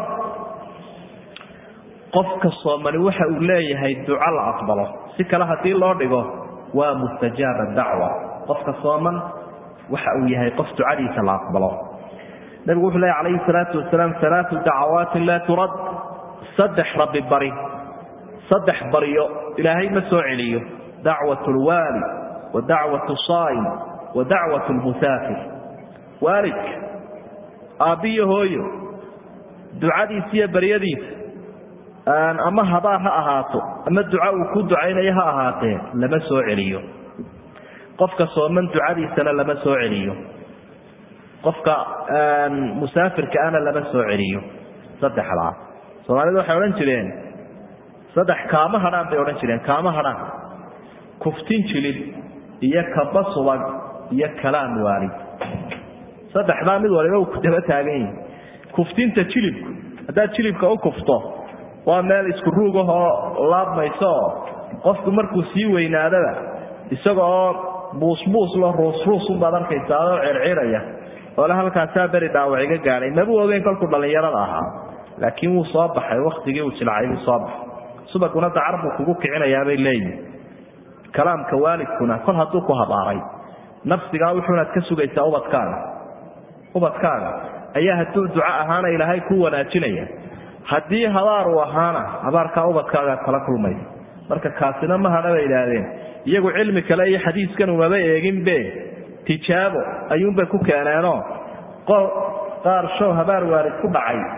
قفك الصومن وحا أولي هاي الدعاء الأقبله سكلها تي الله دقه ومستجاب الدعوة قفك الصومن وحا أولي هاي قف دعاليس الأقبله نبي الله عليه الصلاة والسلام 3 دعوات لا ترد صدح رب بري صدح بريو إلهي مسوعليه دعوة الوالي ودعوة الصائم ودعوة المسافر والدك أبيه هويو دعادي سيا بريديس أما هضاها أهاتو أما الدعاء كود دعينيها أهاتين لما سوعليه قفك صومن دعادي سنة لما سوعليه قفك مسافر كأنا لما سوعليه صدح العام صومالي دو حيولان جلين صدح كاما هران بيولان جلين كاما هران كفتين جلين إياك بصوان إياك كلام والد صدح رامد ولو كتبت عليه كفتين تجلبك هذا تجلبك أو كفته ومال إسكروجها لاب ما يصاب قفك مركو سيوين هذا يسقى بوس له روس بعدين كيسار عرعرية ولا هالكاسابر داوعي قال ما بو وين كل كل يرى لها لكن وصابح وقت جه وسلعي صابح سبق ونت عربك وقوك عنا يا بيلين كلام كوالد كنا كل هذوك هباري نفسك أو حنا تكسو جيسا وبتكان أيها الدعاء هانا إلى هاي كونا جنية هدي هبار وهانا هبار كأوبتكان كلا كل ميت مركز كاسنا ما هنا بيلادين يجو علمك لا أي حديث كانوا ما بيجين به تجابه أيوم بكوك أنا قار شو هبار وارد كبعي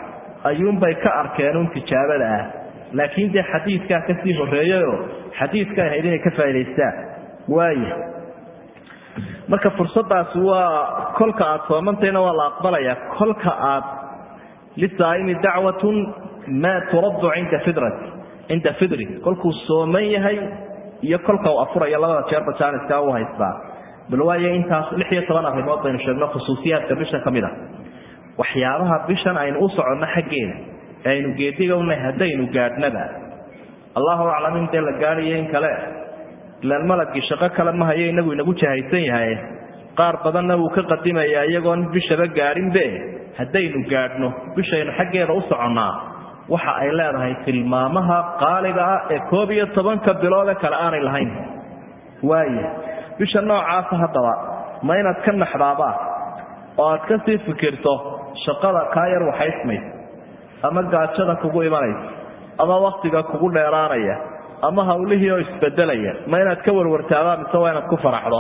ayuun bay ka arkeen un tijaabada ah laakiin dee xadiidkaa kasii horeeyayo xadiidka ahayd inay ka faa'iidaystaan waaye marka fursadaas waa kolka aad soomantayna waa la aqbalayaa kolka aad lisaa'imi dacwatun maa turaddu cinda fidri kolkuu sooman yahay iyo kolka uu afuraya labada jeerba jaaniska u haystaa bal waayo intaas 16 arrimood baynu sheegno khusuusiyaadka bisha ka mid ah waxyaabaha bishan aynu u soconno xaggeeda aynu geediga u nahay haddaynu gaadhnaba allahu aclam in dee la gaadhayo in kale ilaan malagii shaqo kale ma hayo inagu inagu jahaysan yahay qaar badanna wuu ka qadimayaa iyagoon bishaba gaadhinbe haddaynu gaadhno bishaynu xaggeeda u soconnaa waxa ay leedahay tilmaamaha qaaliga ah ee 11 bilood kale aanay lahayn waaye bisha noocaas haddaba ma inaad ka naxdaaba oo aad ka sii fikirto shaqada ka yar waxaysmay ama gaajada kugu imanaysa ama waqtiga kugu dheeraanaya ama hawlihii oo isbedelaya ma inaad ka warwartaaba mise waa inaad ku faraxdo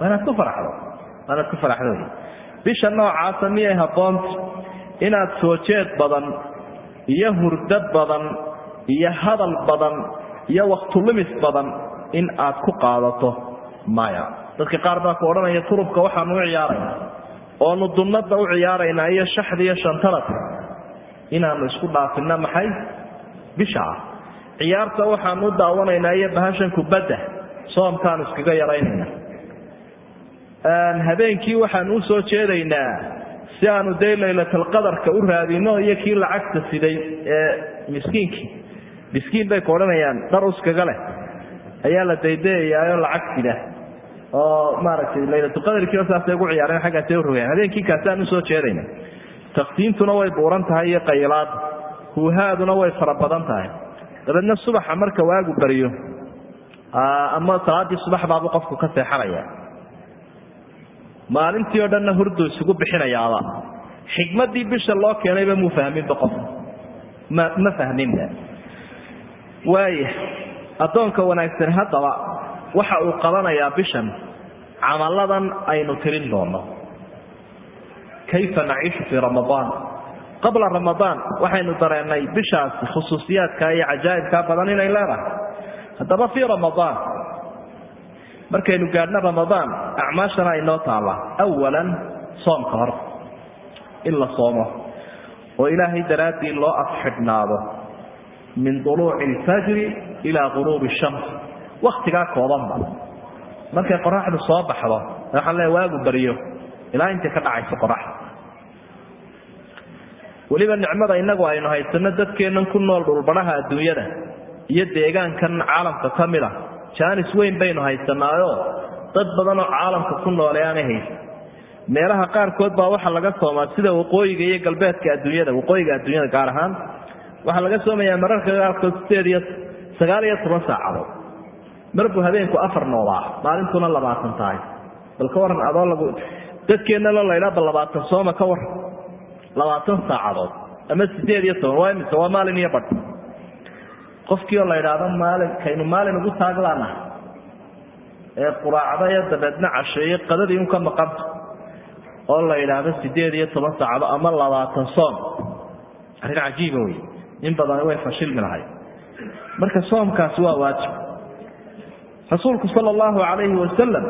bisha noocaas miyay habboon inaad soo jeed badan iyo hurdad badan iyo hadal badan iyo waqti lumis badan in aad ku qaadato maya dadka qaar baa ku oranaya turubka waxaan u ciyaaraynaa oo nu dunnada u ciyaaraynaa iyo shaxda iyo shantarad inaanu isku dhaafina maxay bisha ciyaarta waxaan u daawanaynaa iyo bahashan kubadda soomkaan iskaga yaraynayna habeenkii waxaan u soo jeedaynaa si aanu day laylatul qadarka u raadino iyo kii lacagta siday ee miskiin bay ku oranayaan dar uskaga leh ayaa la daydeeyaa lacag sida oo maaragtay laylatul qadarkii saasay ugu ciyaareen xagga ay u rogeen habeenkii kaasaan u soo jeedayna taqsiintuna way buuran tahay iyo qaylaad huhaaduna way fara badan tahay dadna subaxa marka waagu bariyo ama salaadii subax baa qofku ka seexanaya maalintii oo dhanna hurdu isugu bixinayaaba xigmadii bisha loo keenayba muu fahmin qof ma fahminba waaye adoonka wanaagsan haddaba waxa uu qabanayaa bishan camaladan aynu tirin doono kayfa naciishu fi ramadaan qabla ramadaan waxaynu dareenay bishaas khusuusiyaadka iyo cajaa'ibka badan inay leedahay haddaba fi ramadaan markaynu gaadhna ramadaan acmaashana ay noo taala awalan soomka hor in la soomo oo ilaahay daraadii loo afxidhnaado min duluuci alfajri ilaa ghuruubi shams waqtigaa koobanba markay qoraxdu soo baxdo waxaan leeyahay waagu bariyo ilaa inta ka dhacayso qoraxda waliba nicmada inagu aynu haysano dadkeenan ku nool dhulbaraha adduunyada iyo deegaankan caalamka kamida jaanis weyn baynu haysanaayo dad badan oo caalamka ku nool aan haysan meelaha qaar kood baa waxa laga soomaa sida waqooyiga iyo galbeedka adduunyada gaar ahaan waxa laga soomayaa mararka qaar kood 9 saacadood marbu habeenku 4 noolaa maalintuna 20 tahay bal ka waran adoo lagu dadkeena la leeyahay 20 sooma ka war 20 saacadood ama 18 waa maalin iyo badh qofkii la yiraahdo maalin ugu taaglaana ee quraacada iyo dabadna casheeye qadadii ka maqan oo la yiraahdo 18 saacado ama 20 soom arrin cajiib ah in badan way fashil minahay marka soomkaas waa waajib rasuulku sallallahu alayhi wa sallam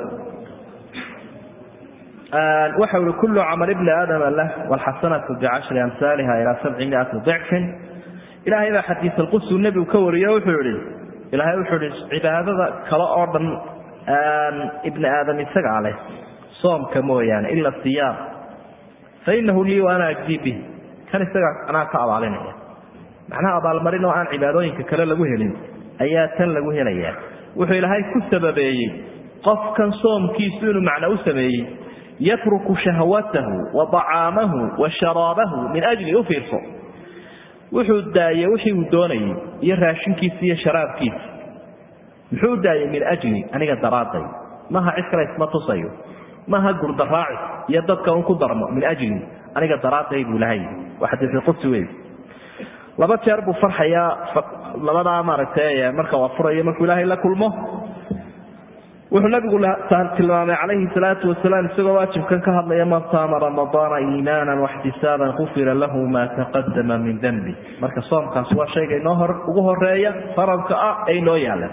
وحول كل عمل ابن آدم له والحسنة ب10 أمثالها إلى 700 ضعف إلى هذا حديث القدس النبي وكوري وحولي إلى هذا وحولي عبادة كلا أرضا ابن آدم يسقى عليه صوم كمو يعني إلا الصيام فإنه لي وأنا أجزي به كان يسقى أنا كعب علينا معناها أبا المرين وأن عبادوين كلا لقوهلين أياتا لقوهلين وحولي هاي كسببي قف كان صوم كيسون معنى أسبي يترك شهوته وطعامه وشرابه من أجل يفرصه وحود داية وحي ودوني يراشن كيسية شراب كيس وحود داية من أجل أنا قد دراتي ما ها عسكرة اسمه تصيو ما ها قرد الراعي يددك ونكو درمه من أجل أنا قد دراتي يقول هاي وحدث القدس ويل لبات يربو فرحة لبدا أمارتايا مركا وفريا مركو إلهي لكل مه والنبي يقول تلمامي عليه الصلاة والسلام سوى واجب كان كهض يوم صام رمضان إيمانا واحتسابا غفر له ما تقدم من ذنبه مركز صوم كان سوى شيء نهر وهو الرأي فرض أي نويا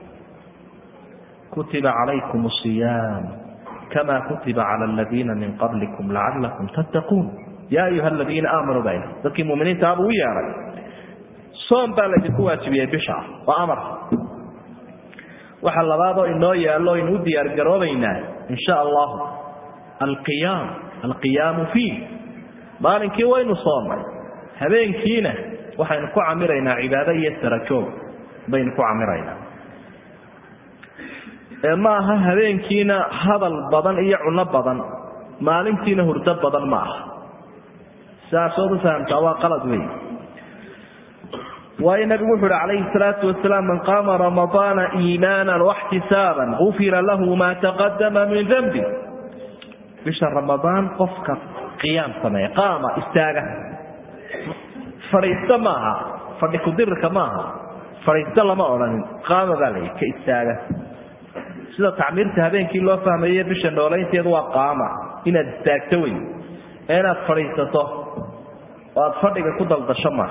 كتب عليكم الصيام كما كتب على الذين من قبلكم لعلكم تتقون يا أيها الذين آمنوا بين ذكي مؤمنين تابوا يا رب صوم بالك واجبية بشعر وأمر وحل بعضه إنه يالله إنه ديار جرابينا إن شاء الله القيام فيه ما لنكي وين صوم هبين كينا وحنكو عمرنا عبادة يستركوا بينكو عمرنا ما هبين كينا هذا البدن يعنا بدن ما لنكينا هرد بدن معه سأصود سأنتوا قلد وين والنبي محمد عليه الصلاة والسلام من قام رمضان إيمانا واحتسابا غفر له ما تقدم من ذنبه بشهر رمضان قفك قيام سماء قام استاغا فريست معها فردك درك معها فريست لما أولا قام ذلك كإستاغا سيدا تعميرتها بين كي الله فهمية بشهر نولين تيضوا قام إنا استاغتوي إنا فريسته وأتفردك كدل دشمع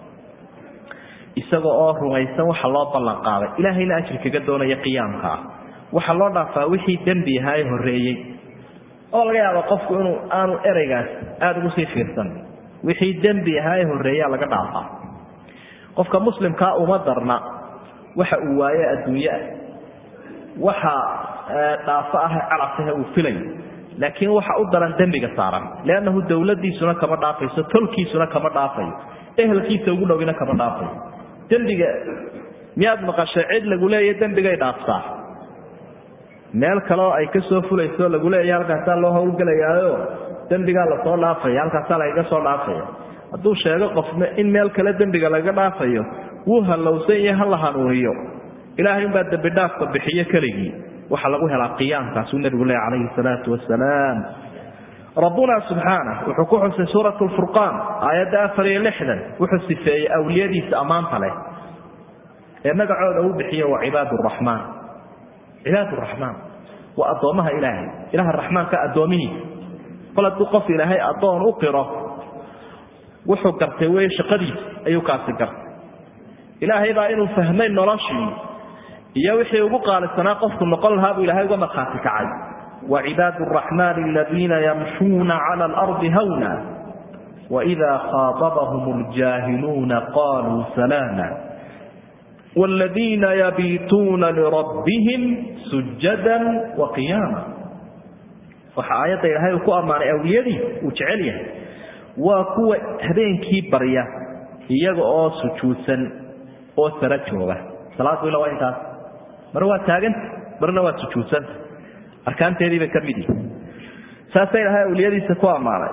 isagoo oo rumaysan waxa loo ballan qaaday ilaahayna ajir kaga doonaya qiyaamka waxa loo dhaafaa wixii dambi ahaa ee horeeyay oo laga yaabo qofku inuu aanu ereygaas aad ugu sii fiirsan wixii dambi ahaa ee horeeyay laga dhaafaa qofka muslimka uma darna waxa uu waaye adduunyo waxa dhaafa ah calafta uu filay laakiin waxa u daran dambiga saaran leeyahay dawladiisuna kama dhaafayso tolkiisuna kama dhaafayo ehelkiisa ugu dhawina kama dhaafayo dambiga miyaad maqashay cid lagu leeyahay dambigay dhaaftaa meel kale ay ka soo fulayso lagu leeyahay halkaas loo hawlgalayo dambiga la soo dhaafay halkaas la iga soo dhaafay haduu sheego qof in meel kale dambiga laga dhaafayo wuu halowsan yahay la hanuuniyo ilaahay baa dambi dhaafka bixiye kaligi waxa lagu helaa qiyaamkaas nabiga alayhi salaatu wasalaam ربنا سبحانه وحكوه في سورة الفرقان آيات آفرية لحدا وحسي في أوليادي سأمان طلع نقعد أول بحية وعباد الرحمن عباد الرحمن وأضومها إلهي إله الرحمن كأدومه قلت تقف إلهي أضوم أقرأ وحكر تويش قديس أيوكا سكر إلهي إذا إنه فهمين نرشي يوحي وبقى للسناقف نقول هذا إلهي ومخاتك عاد وعباد الرحمن الذين يمشون على الأرض هونا وإذا خاطبهم الجاهلون قالوا سلاما والذين يبيتون لربهم سجدا وقياما وحآيات إلهي وكو أمان أوليدي وجعليه وكو هذين كيبرية يقعوا سجوسا أو سرجوه صلاة إلى وإنتا مروا تاغن مروا سجوسا أركان تيري بكمدي ساسين هاي أوليادي سكوا معنا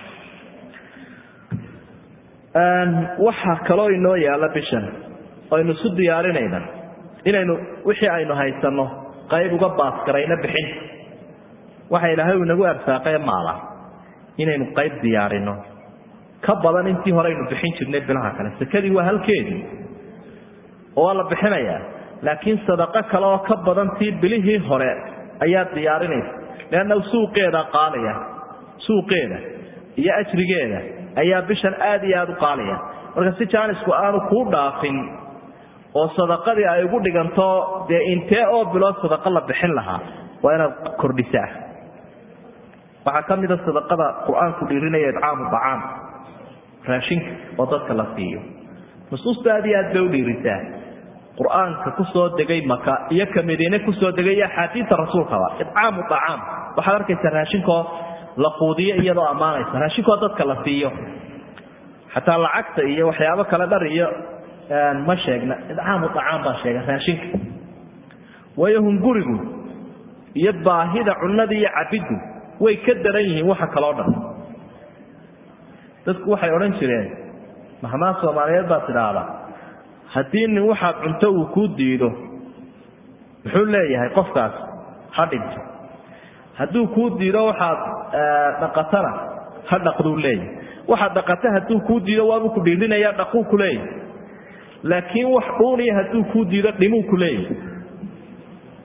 وحا كلو إنه يالا بشن وإنه سد يارين أيضا إنه وحي أينه هايسانه قايب وقباس كرينا بحين وحا إلهي ونقو أرساقيا معنا إنه قايب ديارينه كبضان انتي هرينه بحين شبنيب بلها كان سكدي وهل كيدي والله بحين لكن صدقة كلو كبضان تي بليه هرين ayaa diyaarinaysa leena suuqeeda qaaliya suuqeeda iyo ajrigeeda ayaa bishan aad iyo aad u qaaliya marka si jaanisku aanu ku dhaafin oo sadaqadii ay ugu dhiganto de intee oo bilood sadaqa la bixin lahaa waa inaad kordhisaa waxa kamid ah sadaqada quraanku dhiirinaya idcaamu bacaan raashin oo dadka la siiyo nusuusta aad iyo aad bay u dhiirisaa quraanka ku soo degay maka iyo kamidina ku soo degay xadiis rasuulka idcaamu bacaan waxa arkaysa raashinko la quudiyo iyadoo amaanaysa raashinko dadka la siiyo hatta lacagta iyo waxyaabo kala dhariyo ma sheegna idcaamu bacaan ba sheega raashinka wayahum gurigu iyo baahida cunnada iyo cabidu way ka daran yihiin waxa kala oo dhan dadku waxay oran jireen mahmaa Soomaaliyeed baa tiraada haddii nin waxaad cunto uu ku diido wuxuu leeyahay qofkaas ha dhinto hadduu ku diido waxaad dhaqatana ha dhaqdu leeyahay waxaad dhaqata hadduu ku diido waa uu ku dhiirinaya dhaquu ku leeyahay laakiin wax dhuuniya hadduu ku diido dhimuu ku leeyahay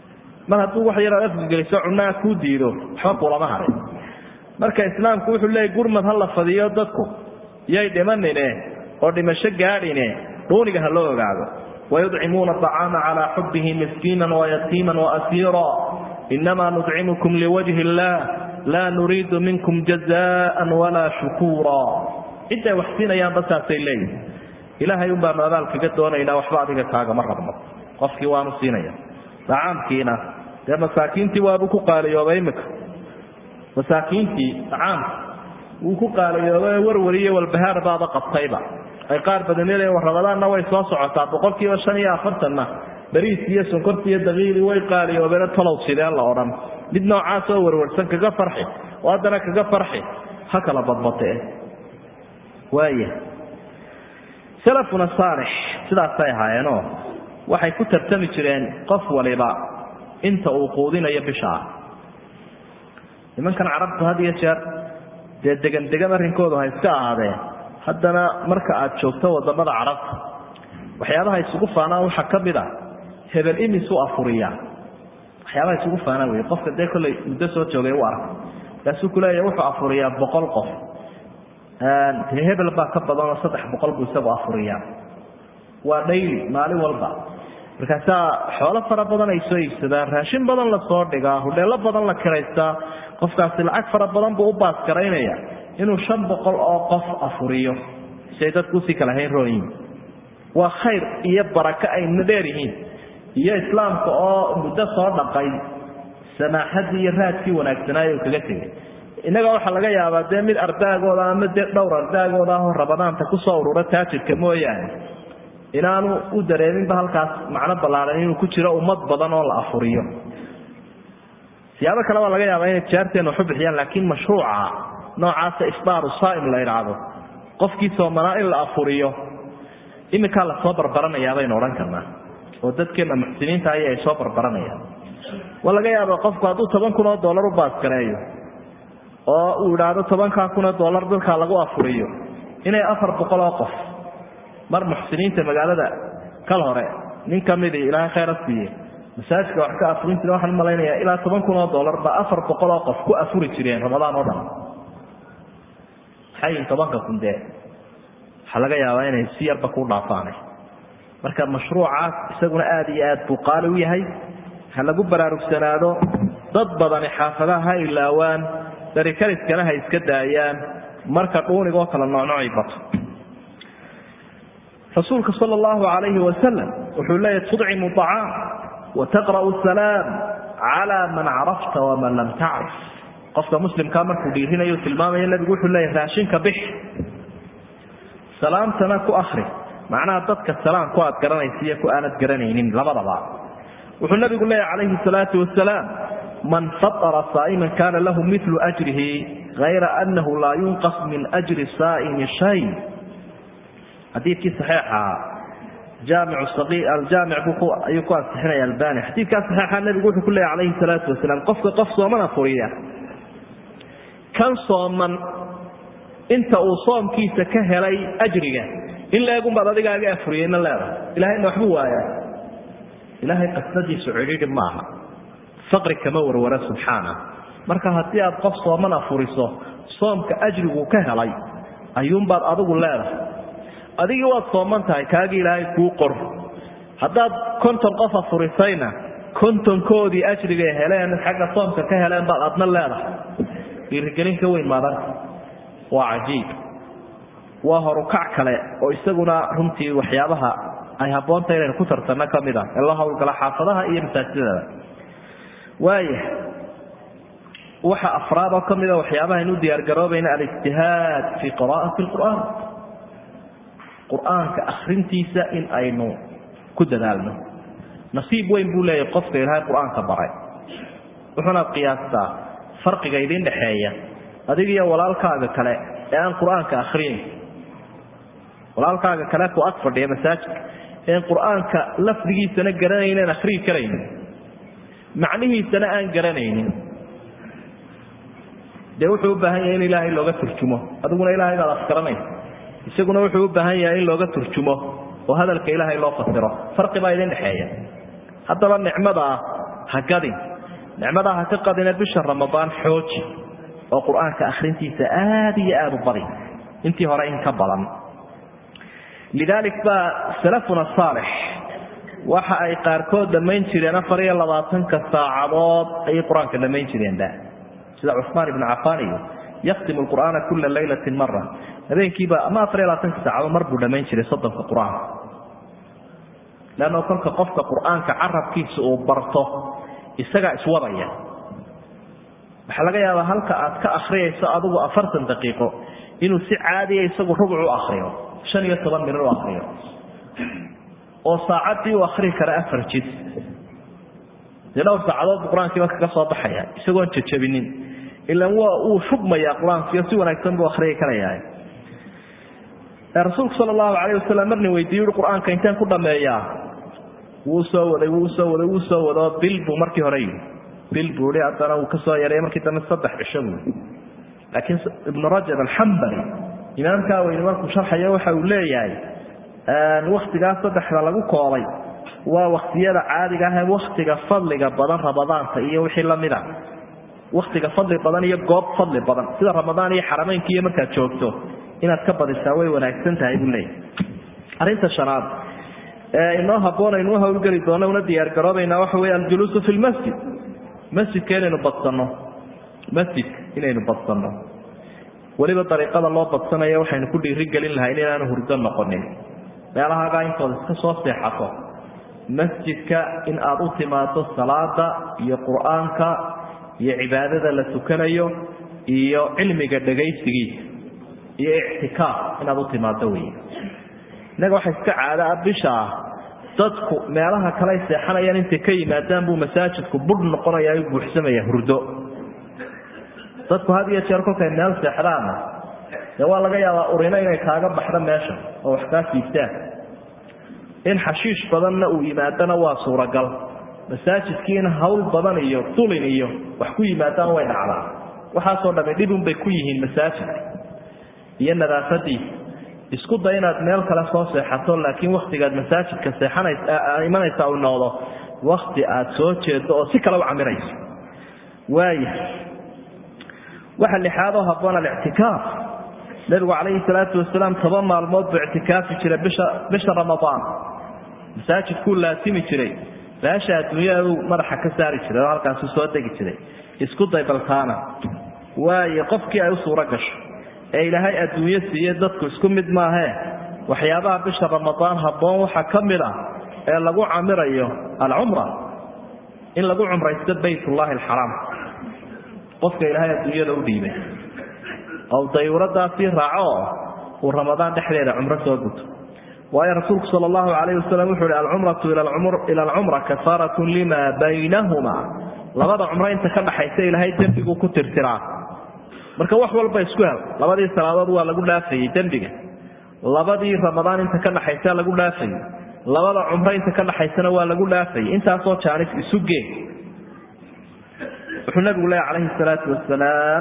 mar hadduu wax yar afka geliso cunaa ku diido waxba kulama harin marka islaamku wuxuu leeyahay gurmad hal la fadiyo dadku yay dhimanine oo dhimasho gaadhine dooniga ha loo ogaado ويطعمون الطعام على حبه مسكينا ويتيما وأسيرا إنما نطعمكم لوجه الله لا نريد منكم جزاء ولا شكورا إنت وحسين يا بساتي لي إلهي ينبع ما ذلك قدونا إلى وحبعتك كاغا مرة قفك وانسينيا طعام كينا يا مساكينتي وابكو قال يوبيمك مساكينتي طعام وكو قال يوبي ورورية والبهار بعض قطيبة ay qaar badanilay warabadaana way soo socotaa 45 bariis iyo sonkorta iyo daqiiq way qaaliyoobeen talow sideen la oran mid noocaas oo warwarsan kaga farxi wadana kaga farxi ha kala badbatay waaye salafuna saalix sidaas ay haayeen waxay ku tartami jireen qof waliba inta uu qoodinayo bisha nimankan carabta had iyo jeer degan arrinkoodu hay iska ahaadeen haddana marka aad joogto wadamada carabta waxyaabaha isugu faanaa waxa kamid ah hebel imisu afuriya waxyaabaha isugu faanaa way qofka de kulay muddo soo joogay u arag taasoo kulay wuxuu afuriya 100 qof hebel baa ka badan 300 buu isagu afuriya waa daily maalin walba markaasa xoolo fara badan ay soo iibsadaan raashin badan la soo dhigaa hudheelo badan la kiraysta qofkaasi lacag fara badan buu u baas gareynaya inuu 500 oo qof afuriyo si dadku si kala hayn rooyin waa khayr iyo baraka ay nadeerihiin iyo islaamka oo muddo soo dhaqay samaaxadii iyo raadkii wanaagsanaayo kaga tagay inaga waxa laga yaabaa mid ardaagooda ama dhowr ardaagooda oo rabadaanta ku soo urura taajirka mooyaan inaanu u dareemin halkaas macna balaaran inuu ku jiro ummad badan oo la afuriyo siyaabo kale waa laga yaabaa in jaarteen wax bixiyaan laakiin mashruuca noocaas isbaaru saa'im la yiraahdo qofkii Soomaaliya in la afuriyo imika la soo barbaranaya bay nooran karnaa oo dadkeena muxsiniinta ay soo barbaranayaan walaga yaabo qofku hadduu $10,000 u baas gareeyo oo uu yiraahdo $10,000 dalka lagu afuriyo inay 400 oo qof mar muxsiniinta magaalada kal hore nin kamid ilaahay khayr siiye masaajidka wax ka afurinta waxaan malaynayaa ilaa $10,000 ba 400 oo qof ku afuri jireen ramadaan oo dhan حين طبقة كنده حلقة يا وين السير بكون ضعفانه مركب مشروعات يسوون آديات بقالوية هاي هلا جبر ركسنادو ضد بدن حافظها إلا وان دركرت كلها يسكت أيام مركب قوني قاتل النوع يبط رسولك صلى الله عليه وسلم وحلا تطعم طعام وتقرأ السلام على من عرفت ومن لم تعرف qofka muslimka markuu dhiirinayo tilmaamayo nabigu wuxuu leeyahay raashinka bix salaamtana ku akhri macnaha dadka salaam ku aad garanaysiyo ku aanad garanaynin labadaba wuxuu nabigu leeyahay calayhi salaatu wasalaam man fatara saa'iman kana lahu mithlu ajrihi ghayra annahu la yunqas min ajri saa'imi shay hadithki sahiha جامع الصغير الجامع بقو أيقاس حنا الباني حديث كان صحيح النبي يقول كله عليه الصلاة والسلام قف ومن فوريا كان صوما انت وصوم كيس كهلي أجرك إلا يقوم بعد ذلك أفريين الله إلهي إنه حبوه إلهي قصدي سعودي معها فقر كمور ورا سبحانه مركا هتيا قف ومن فوريسه صوم كأجرك كهلي أيوم بعد أدو الله adiga waa soomantahay kaagi ilaahay ku qor hadaad konton qof furisayna konton koodi ajriga heleen xagga soomka ka heleen baad adna leedahay dhiirigelin ka weyn maadan waa ajiib waa horukac kale oo isaguna runtii waxyaabaha ay haboonta inay ku tartana kamida Allah hawlgala xaafadaha iyo masaajidada waaye waxa afraad kamida waxyaabaha inuu diyaar garoobayna al-ijtihaad fi qiraa'ati al-qur'aan quraanka akhrintiisa in aynu ku dadaalno nasiib weyn buu leeyahay qofka ilaahay quraanka baray wuxuuna qiyaasta farqiga idin dhaxeeya adiga iyo walaalkaaga kale ee aan quraanka akhrin walaalkaaga kale ku ag fadhiya masaajidka ee quraanka lafdigiisana garanaynin akhri karaynin macnihiisana aan garanaynin de wuxuu u baahan yahay in ilaahay looga turjumo adiguna ilaahay baad afkaranaysaa isaguna wuxuu u baahan yahay in looga turjumo oo hadalka ilaahay loo fasiro farqi baa idin dhaxeeya haddaba nicmada هكذا نعمة هكذا بشهر رمضان حوج وقرآن كأخرينتي سآدي آد بري انتي هرين كبلا لذلك سلفنا الصالح waxa ay qaarkood damayn jireen 24 saacadood ay quraanka damayn jireen sida Uthman ibn Affan يختم القرآن كل ليلة مرة habeenkii ba ama 24 saacadood mar buu damayn jiray soddonka quraan laana qofka quraanka carabkiisa oo barto isaga iswadaya waxa laga yaabaa halka aad ka akhriyayso adigu 40 daqiiqo inuu si caadi ah isagu rubuc u akhriyo 15 minute u akhriyo oo saacadii uu akhri kara 4 jid ilaa saacadood quraanka ka soo baxaya isagoo jajabinin ilaa uu shubmaya quraanka si wanaagsan buu akhriyo karayaa rasuulku sallallahu alayhi wasallam marni weydiiyay quraanka intaan ku dhameeyaa wuu soo waday bil buu markii hore bil buu leeyahay uu ka soo yaray markii dambe 3 cisho laakiin ibn rajab al-hanbali imaamka weyn markuu sharxayo waxa uu leeyahay waqtigaas saddexda lagu koobay waa waqtiyada caadiga ah waqtiga fadliga badan ramadaanka iyo wixii la mid ah waqtiga fadli badan iyo goob fadli badan sida ramadaan iyo xarameynka iyo marka joogto inaad ka badisaa way wanaagsan tahay buu leeyahay arinta shanaad inoo haboonay inuu hawlgali doono una diyaar garoobayna waxa weeye al-julusu fil masjid keenaynu badsanno waliba dariiqada loo badsanayo waxaynu ku dhiiri galin lahayn inaanu hurdo noqonin meelaha intooda iska soo seexato masjidka in aad u timaado salaada iyo quraanka iyo cibaadada la tukanayo iyo cilmiga dhageysigiisa iyo i'tikaaf in aad u timaado weey naga waxa iska caada bisha dadku meelaha kale seexanayaan inta ka yimaadaan buu masaajidku bud noqonayaa oo buuxsamaya hurdo dadku had iyo jeer kolkay meel seexdaan waa laga yaabaa urina inay kaaga baxdo meesha oo wax ka siistaan in xashiish badanna uu yimaadana waa suuragal masaajidkiina hawl badan iyo tulin iyo wax ku yimaadaan way dhacdaa waxa soo dhamay dibun bay ku yihiin masaajidka iyo nadaafadii isku day inaad meel kale soo seexato laakiin waqtigaad masaajidka seexanaysa imanaysa uu noqdo waqti aad soo jeedo oo si kale u camirayso waxa lixaado haboon al-i'tikaaf nabigu calayhi salaatu wasalaam 7 maalmood buu i'tikaafi jiray bisha ramadaan masaajidku laasimi jiray baasha adduunyada madaxa ka saari jiray halkaas soo degi jiray isku day baltaana qofkii ay u suura gasho ilaahay adduunyo siiyay dadku isku mid maaha waxyaabaha bisha ramadaan haboon waxa kamid ah ee lagu camirayo al-umra in lagu umraysto baytullah al-haram qofka ilaahay adduunyada u dhiibay oo dayuradaasi raaco oo ramadaan dhexdeeda umra soo guto waayo rasuulku sallallahu alayhi wasallam wuxuu yiri al-umratu ila al-umra kafaratun lima baynahuma labada umra inta ka dhaxaysa ilaahay dambigu ku tirtiraa marka wax walba isku hel labadii salaadood waa lagu dhaafay dambiga labadii ramadaan inta ka dhaxaysa lagu dhaafay labada umra inta ka dhaxaysana waa lagu dhaafay intaas oo jaanis isu geey wuxuu nabigu leeyahay alayhi salatu wasalaam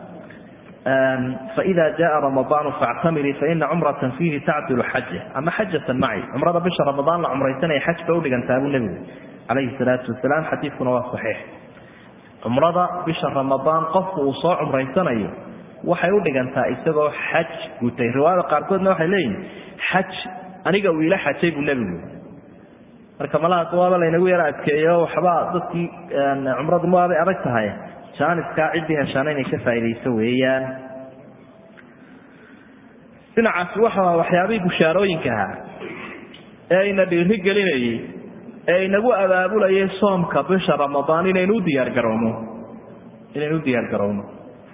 فإذا جاء رمضان فاعتمري فإن عمرة فيه تعدل حجة أما حجة معي عمرة بشهر رمضان لعمرتين حج فأولي أن تابوا النبي عليه الصلاة والسلام حديث كنا صحيح عمرة بشهر رمضان قف وصاع عمرتين وحيولي أن تأسوا حج قلت رواية قاركودنا وحيلين حج أنا قوي له حج يقول النبي markamala qawaaba la inagu yara adkeeyo waxba dadkii umrada ma ay aragtahay jaaniska cidii heshaanay ka faa'iideyso weeyaan dhinacaas waxyaabii bushaarooyinka ee ina dhiiri gelinayay ee inagu abaabulayay soomka bisha ramadaan inaynu diyaar garowno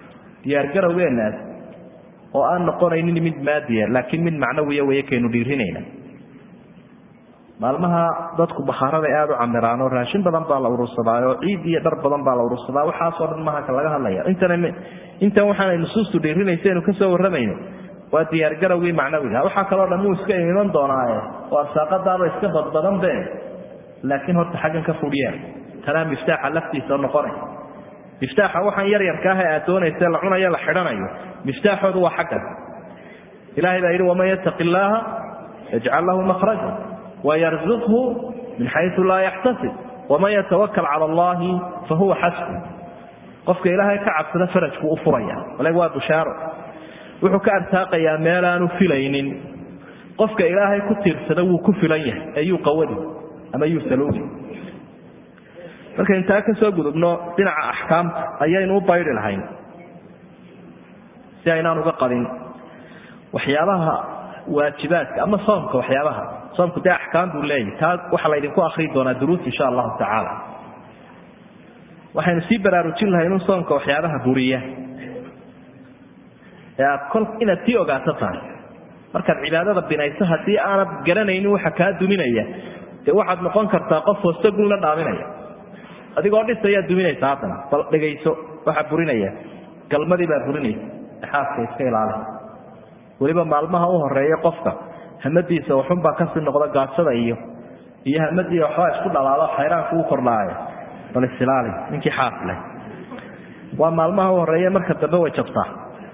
oo aan noqonaynin mid maadiya laakiin mid macnawiya weeykeenu dhiirinayna maalmaha dadku bakhaarada aad u camiraan oo raashin badan baa la urursadaa oo ciid iyo dhar badan baa la urursadaa waxa soo dhan maaha ka laga hadlaya inta waxaan ay nusuustu dhiirinayeen ka soo waramayno waa diyaar garowgii macnawiga waxa kale oo dhan uu iska iman doonaa oo saaqadaaba iska badbadan bee laakiin horta xagan ka fudiyaan tana miftaaxa laftiisa noqonay miftaaxa waxaan yar ka ah ee doonaysa la cunayo la xidhanayo miftaaxoodu waa xagan ilaahay baa yiri wama yattaqillaha yaj'al lahu makhraja ويرزقه من حيث لا يحتسب ومن يتوكل على الله فهو حسبه قفك إلهي كعبسنا فرجك وفريا ولكن بشارة وحكا أرتاقيا ميلان فيلين قفك إلهي كتير سنو كفليه أيو قوله أما أيو سلوه marka inta ka soo gudubno dhinaca ahkaamta ayaynu u bayri lahayn si aynaanu uga qadin waxyaabaha waajibaadka ama soomka waxyaabaha soomku taa ahkaam buu leeyahay taa waxa la idinku akhriin doonaa duruus insha Allah ta'ala waxaynu si baraarujin lahayn soomka waxyaabaha buriya kol inaad tii ogaato tahay markaad cibaadada binayso haddii aanad garanaynin waxa kaa duminaya dee waxaad noqon kartaa qof hoosta gul la dhaaminaya adigoo dhisaya duminaysa haddana bal dhagayso waxa burinaya galmadii baa burinaysa xaaska iska ilaali waliba maalmaha u horeeya qofka hamadiisa wuxun baa ka sii noqda gaasada iyo hamadii waxa isku dhalaalo xayraanku u kordhaayo bal islaali ninkii xaafle waa maalmaha u horeeya marka dambe way jabtaa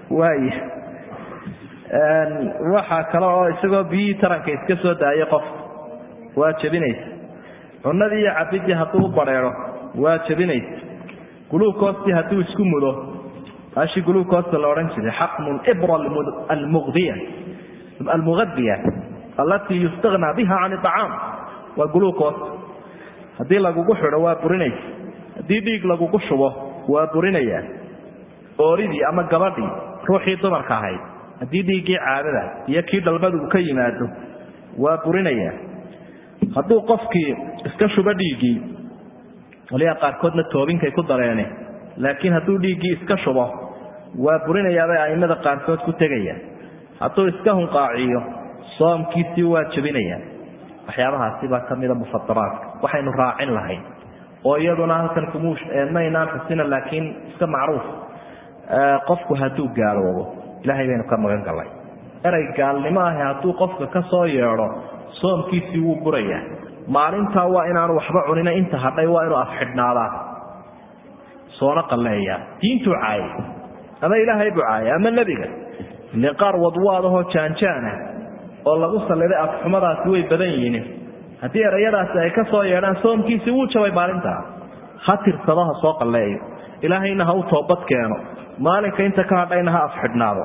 waxa kale oo isagoo biyi taranka iska soo daayay qof waa jabinaysa cunadii iyo cabidii hadduu bareero waa jabinaysa glucose hadduu isku mudo ashi glucose la oran jiray xaqmul ibra almughdiya almughdiya التي يستغنى بها عن الطعام وجلوكوز haddii lagugu xidho waa burinaysa haddii dhiig lagugu shubo waa burinaya ooridii ama gabadhii ruuxii dumarka ahayd haddii dhiiggii caadada iyo kii dhalmadu ka yimaado waa burinaya hadduu qofkii iska shubo dhiiggii waliya qaarkoodna toobinkay ku dareene laakiin hadduu dhiiggii iska shubo waa burinayaabay aimada qaarkood ku tegaya hadduu iska hunqaaciyo soomkiisii waa jabinaya waxyaabahaasi baa kamida mufadaraadka waxaynu raacin lahayn oo iyaduna halkan kumuush maynaan xusina laakiin iska macruuf qofku hadduu gaaloobo ilaahay baynu ka magan galay eray gaalnimo ah hadduu qofka ka soo yeedho soomkiisii wuu burayaa maalintaa waa inaanu waxba cunina inta hadhay waa inuu afxidhnaadaa soona qalleeyaa diintuu caayay ama ilaahay buu caayay ama nebiga liqaar wadwaadahoo jaanjaana oo lagu saliday afxumadaasi way badan yihiin haddii erayadaasi ay ka soo yeedhaan soomkiisii wuu jabay maalintaa ha tirsado ha soo qalleeyo ilaahayna ha u toobad keeno maalinka inta ka hadhayna ha afxidhnaado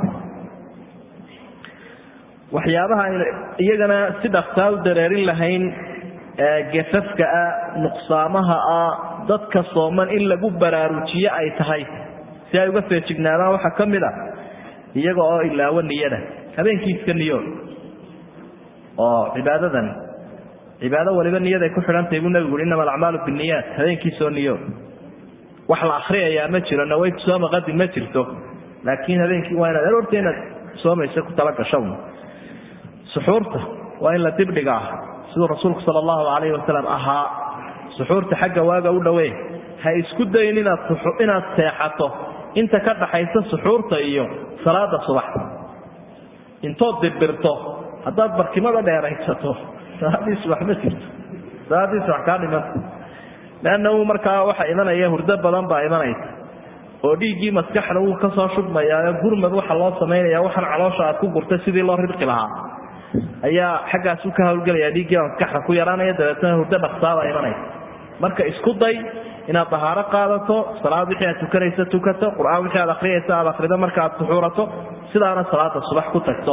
waxyaabaha iyagana si dhaqsaa u dareerin lahayn gefafka nuqsaamaha dadka sooman in lagu baraarujiyo ay tahay si ay uga feejignaadaan waxa ka mid ah iyaga oo ilaawa niyada habeenkii iska niyood oo cibaado waliba niyada ay ku xidhantahay buu nabigu inama alacmaalu binniyaat habeenkii soo niyood wax la akhriyayaa ma jiro nawayt sooma qadi ma jirto laakiin habeenkii waa inaad aroorteena soomaysa ku tala gasho suxuurta waa in la dibdhigaa sidoo rasuulku sallallahu alayhi wasallam ahaa suxuurta xagga waaga u dhaweey ha isku dayin inaad seexato inta ka dhaxaysa suxuurta iyo salaada subax intood dibirto haddaad barkimada dheeraysato salaadii subax ma jirto salaadii subax kaa dhimanta laannahu markaa waxa imanaya hurdo badan baa imanaysa oo dhiiggii maskaxda uu ka soo shubmayaa gurmad waxa loo samaynayaa waxaan caloosha aad ku gurtay sidii loo ridqi lahaa ayaa xaggaas u ka hawlgelaya dhiiggii maskaxda ku yaraanaya dabeetana hurdo dhaqsaaba imanaysa marka isku day inaad tahaaro qaadato salaad wixii aad tukanaysa tukato qur'aan wixii aad akhriyaysa aad akhrido marka aad suxuurato sidaana salaada subax ku tagto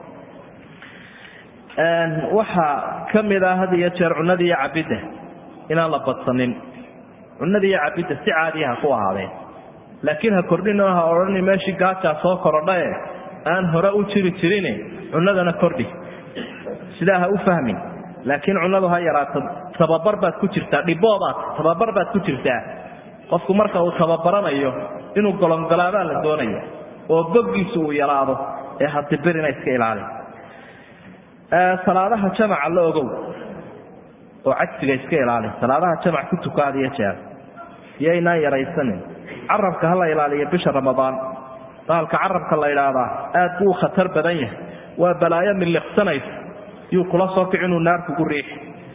waxa kamid ah had iyo jeer cunadii iyo cabidda inaan la badsanin cunadii iyo cabidda si caadi ah ku ahaadeen laakiin ha kordhina ha odhan meeshii gaaja soo korodhay aan hore u jirin cunadana kordhi sidaa ha u fahmin laakiin cunadu ha yaraato tababar baad ku jirtaa dhiboobaad tababar baad ku jirtaa qofku marka uu tababaranayo inuu golongolaabaa la doonaya oo boggiisu uu yaraado ee hadibirina iska ilaali salaadaha jamaca la ogow oo cagsiga iska ilaali salaadaha jamac ku tukaad iyo jeer yaynaan yaraysanin carabka hala ilaaliyo bisha ramadaan daalka carabka la ilaada aad buu khatar badan yahay waa balaayo min liqsanaysa yuu kula soo kicinu naar kugu riix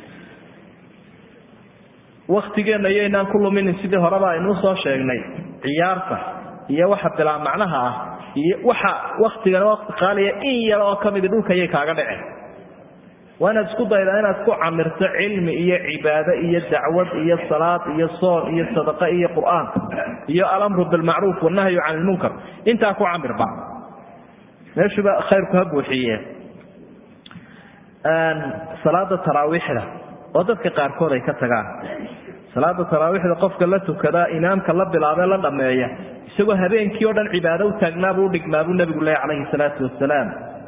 waqtigeena yaynaan ku luminin sidii horeba aynu soo sheegnay ciyaarta iyo waxa bilaa macnaha ah iyo waxa waqtigan waqti qaaliya in yar oo kamid dhulka ay kaaga dhaceen وانا اسكو دايدا inaad ku camirto cilmi iyo cibaado iyo dacwad iyo salaad iyo soon iyo sadaqa iyo quraan iyo al-amru bil ma'ruf wa nahyu 'anil munkar inta ku camirba meesha khayrku ha buuxiye salaada taraawixda oo dadka qaar kood ay ka tagaan salaada taraawixda qofka la tukada imaamka la bilaabay la dhameeya isagoo habeenkii oo dhan cibaado u taagnaa buu dhigmaabuu nabigu leeyahay salaatu wassalaam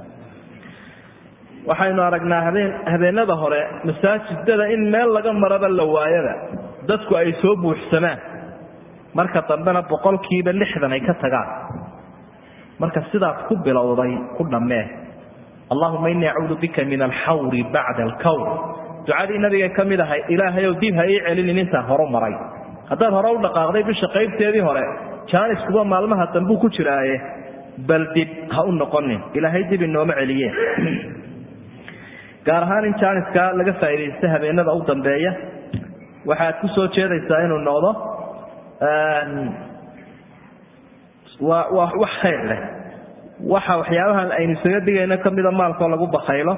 waxaynu aragnaa habeenada hore masaajidada in meel laga maraba la waayada dadku ay soo buuxsamaan marka dambena 60% ay ka tagaan marka sidaas ku bilowday ku dhamee Allahumma inni a'udhu bika min al-hawri ba'da al-kawr ducadii nabiga kamidahay ilaahay oo dib hay celin inta hore maray haddaan hore u dhaqaaqday bisha qaybteedii hore jaanis kuwa maalmaha dambu ku jiraaye bal dib ha u noqonin ilaahay dib inooma celiye gaar ahaan in jaaniska laga faa'iideysto habeenada u dambeeya waxaad ku soo jeedaysaa inuu noqdo wax khayr leh waxyaabahan aynu isaga digayna kamida maalka lagu bakhaylo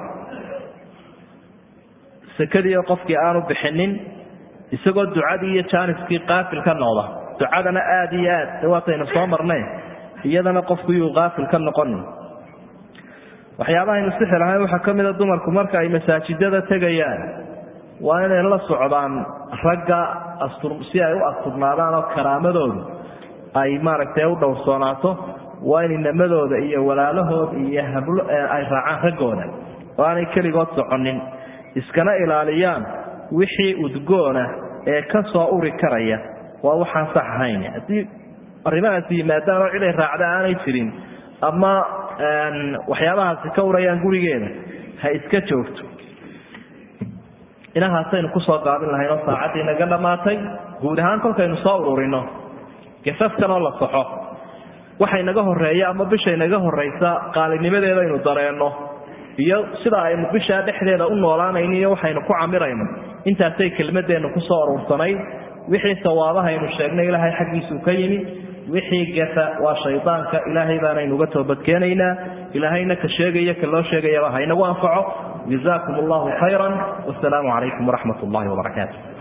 sakadiyo qofkii aanu bixinin isagoo ducadii iyo jaaniskii qaafil ka noqda ducadana aad iyo aad waatayna soo marnay iyadana qofku uu qaafil ka noqon waxyaabaha inuu sixirahay waxa kamida dumarku marka ay masaajidada tagayaan waa inay la socdaan ragga si ay u asturnaadaan oo karaamadooda ay maaragtay u dhowrsoonaato waa in nimadooda iyo walaalahooda iyo hablo ay raacaan raggooda oo aanay kaligood soconin iskana ilaaliyaan wixii udgoona ee ka soo uri karaya waa waxaan sax ahayn hadii arrimahaas yimaadaan oo cid ay raacda aanay jirin ama waxyaabahaas ka urayaan gurigeeda ha iska joogto inahaasaynu ku soo gaabin lahayn oo saacadii naga dhamaatay guud ahaan kolkaynu soo ururino gasafkan oo la saxo waxay naga horeeya ama bishay naga horeysa qaalinimadeeda aynu dareenno iyo sida aynu bisha dhexdeeda u noolaanayno iyo waxaynu ku camirayno intaasay kelmadeena ku soo urursanay wixii sawaabaha aynu sheegnay ilaahay xaqiisu ka yimi wixii gafa waa shaydaanka ilaahay baana inuga toobad keenayna ilaahayna ka sheegaya ka loo sheegaya ha inagu anfaco jazaakumullahu khayran wasalaamu calaykum waraxmatullaahi wabarakaatuh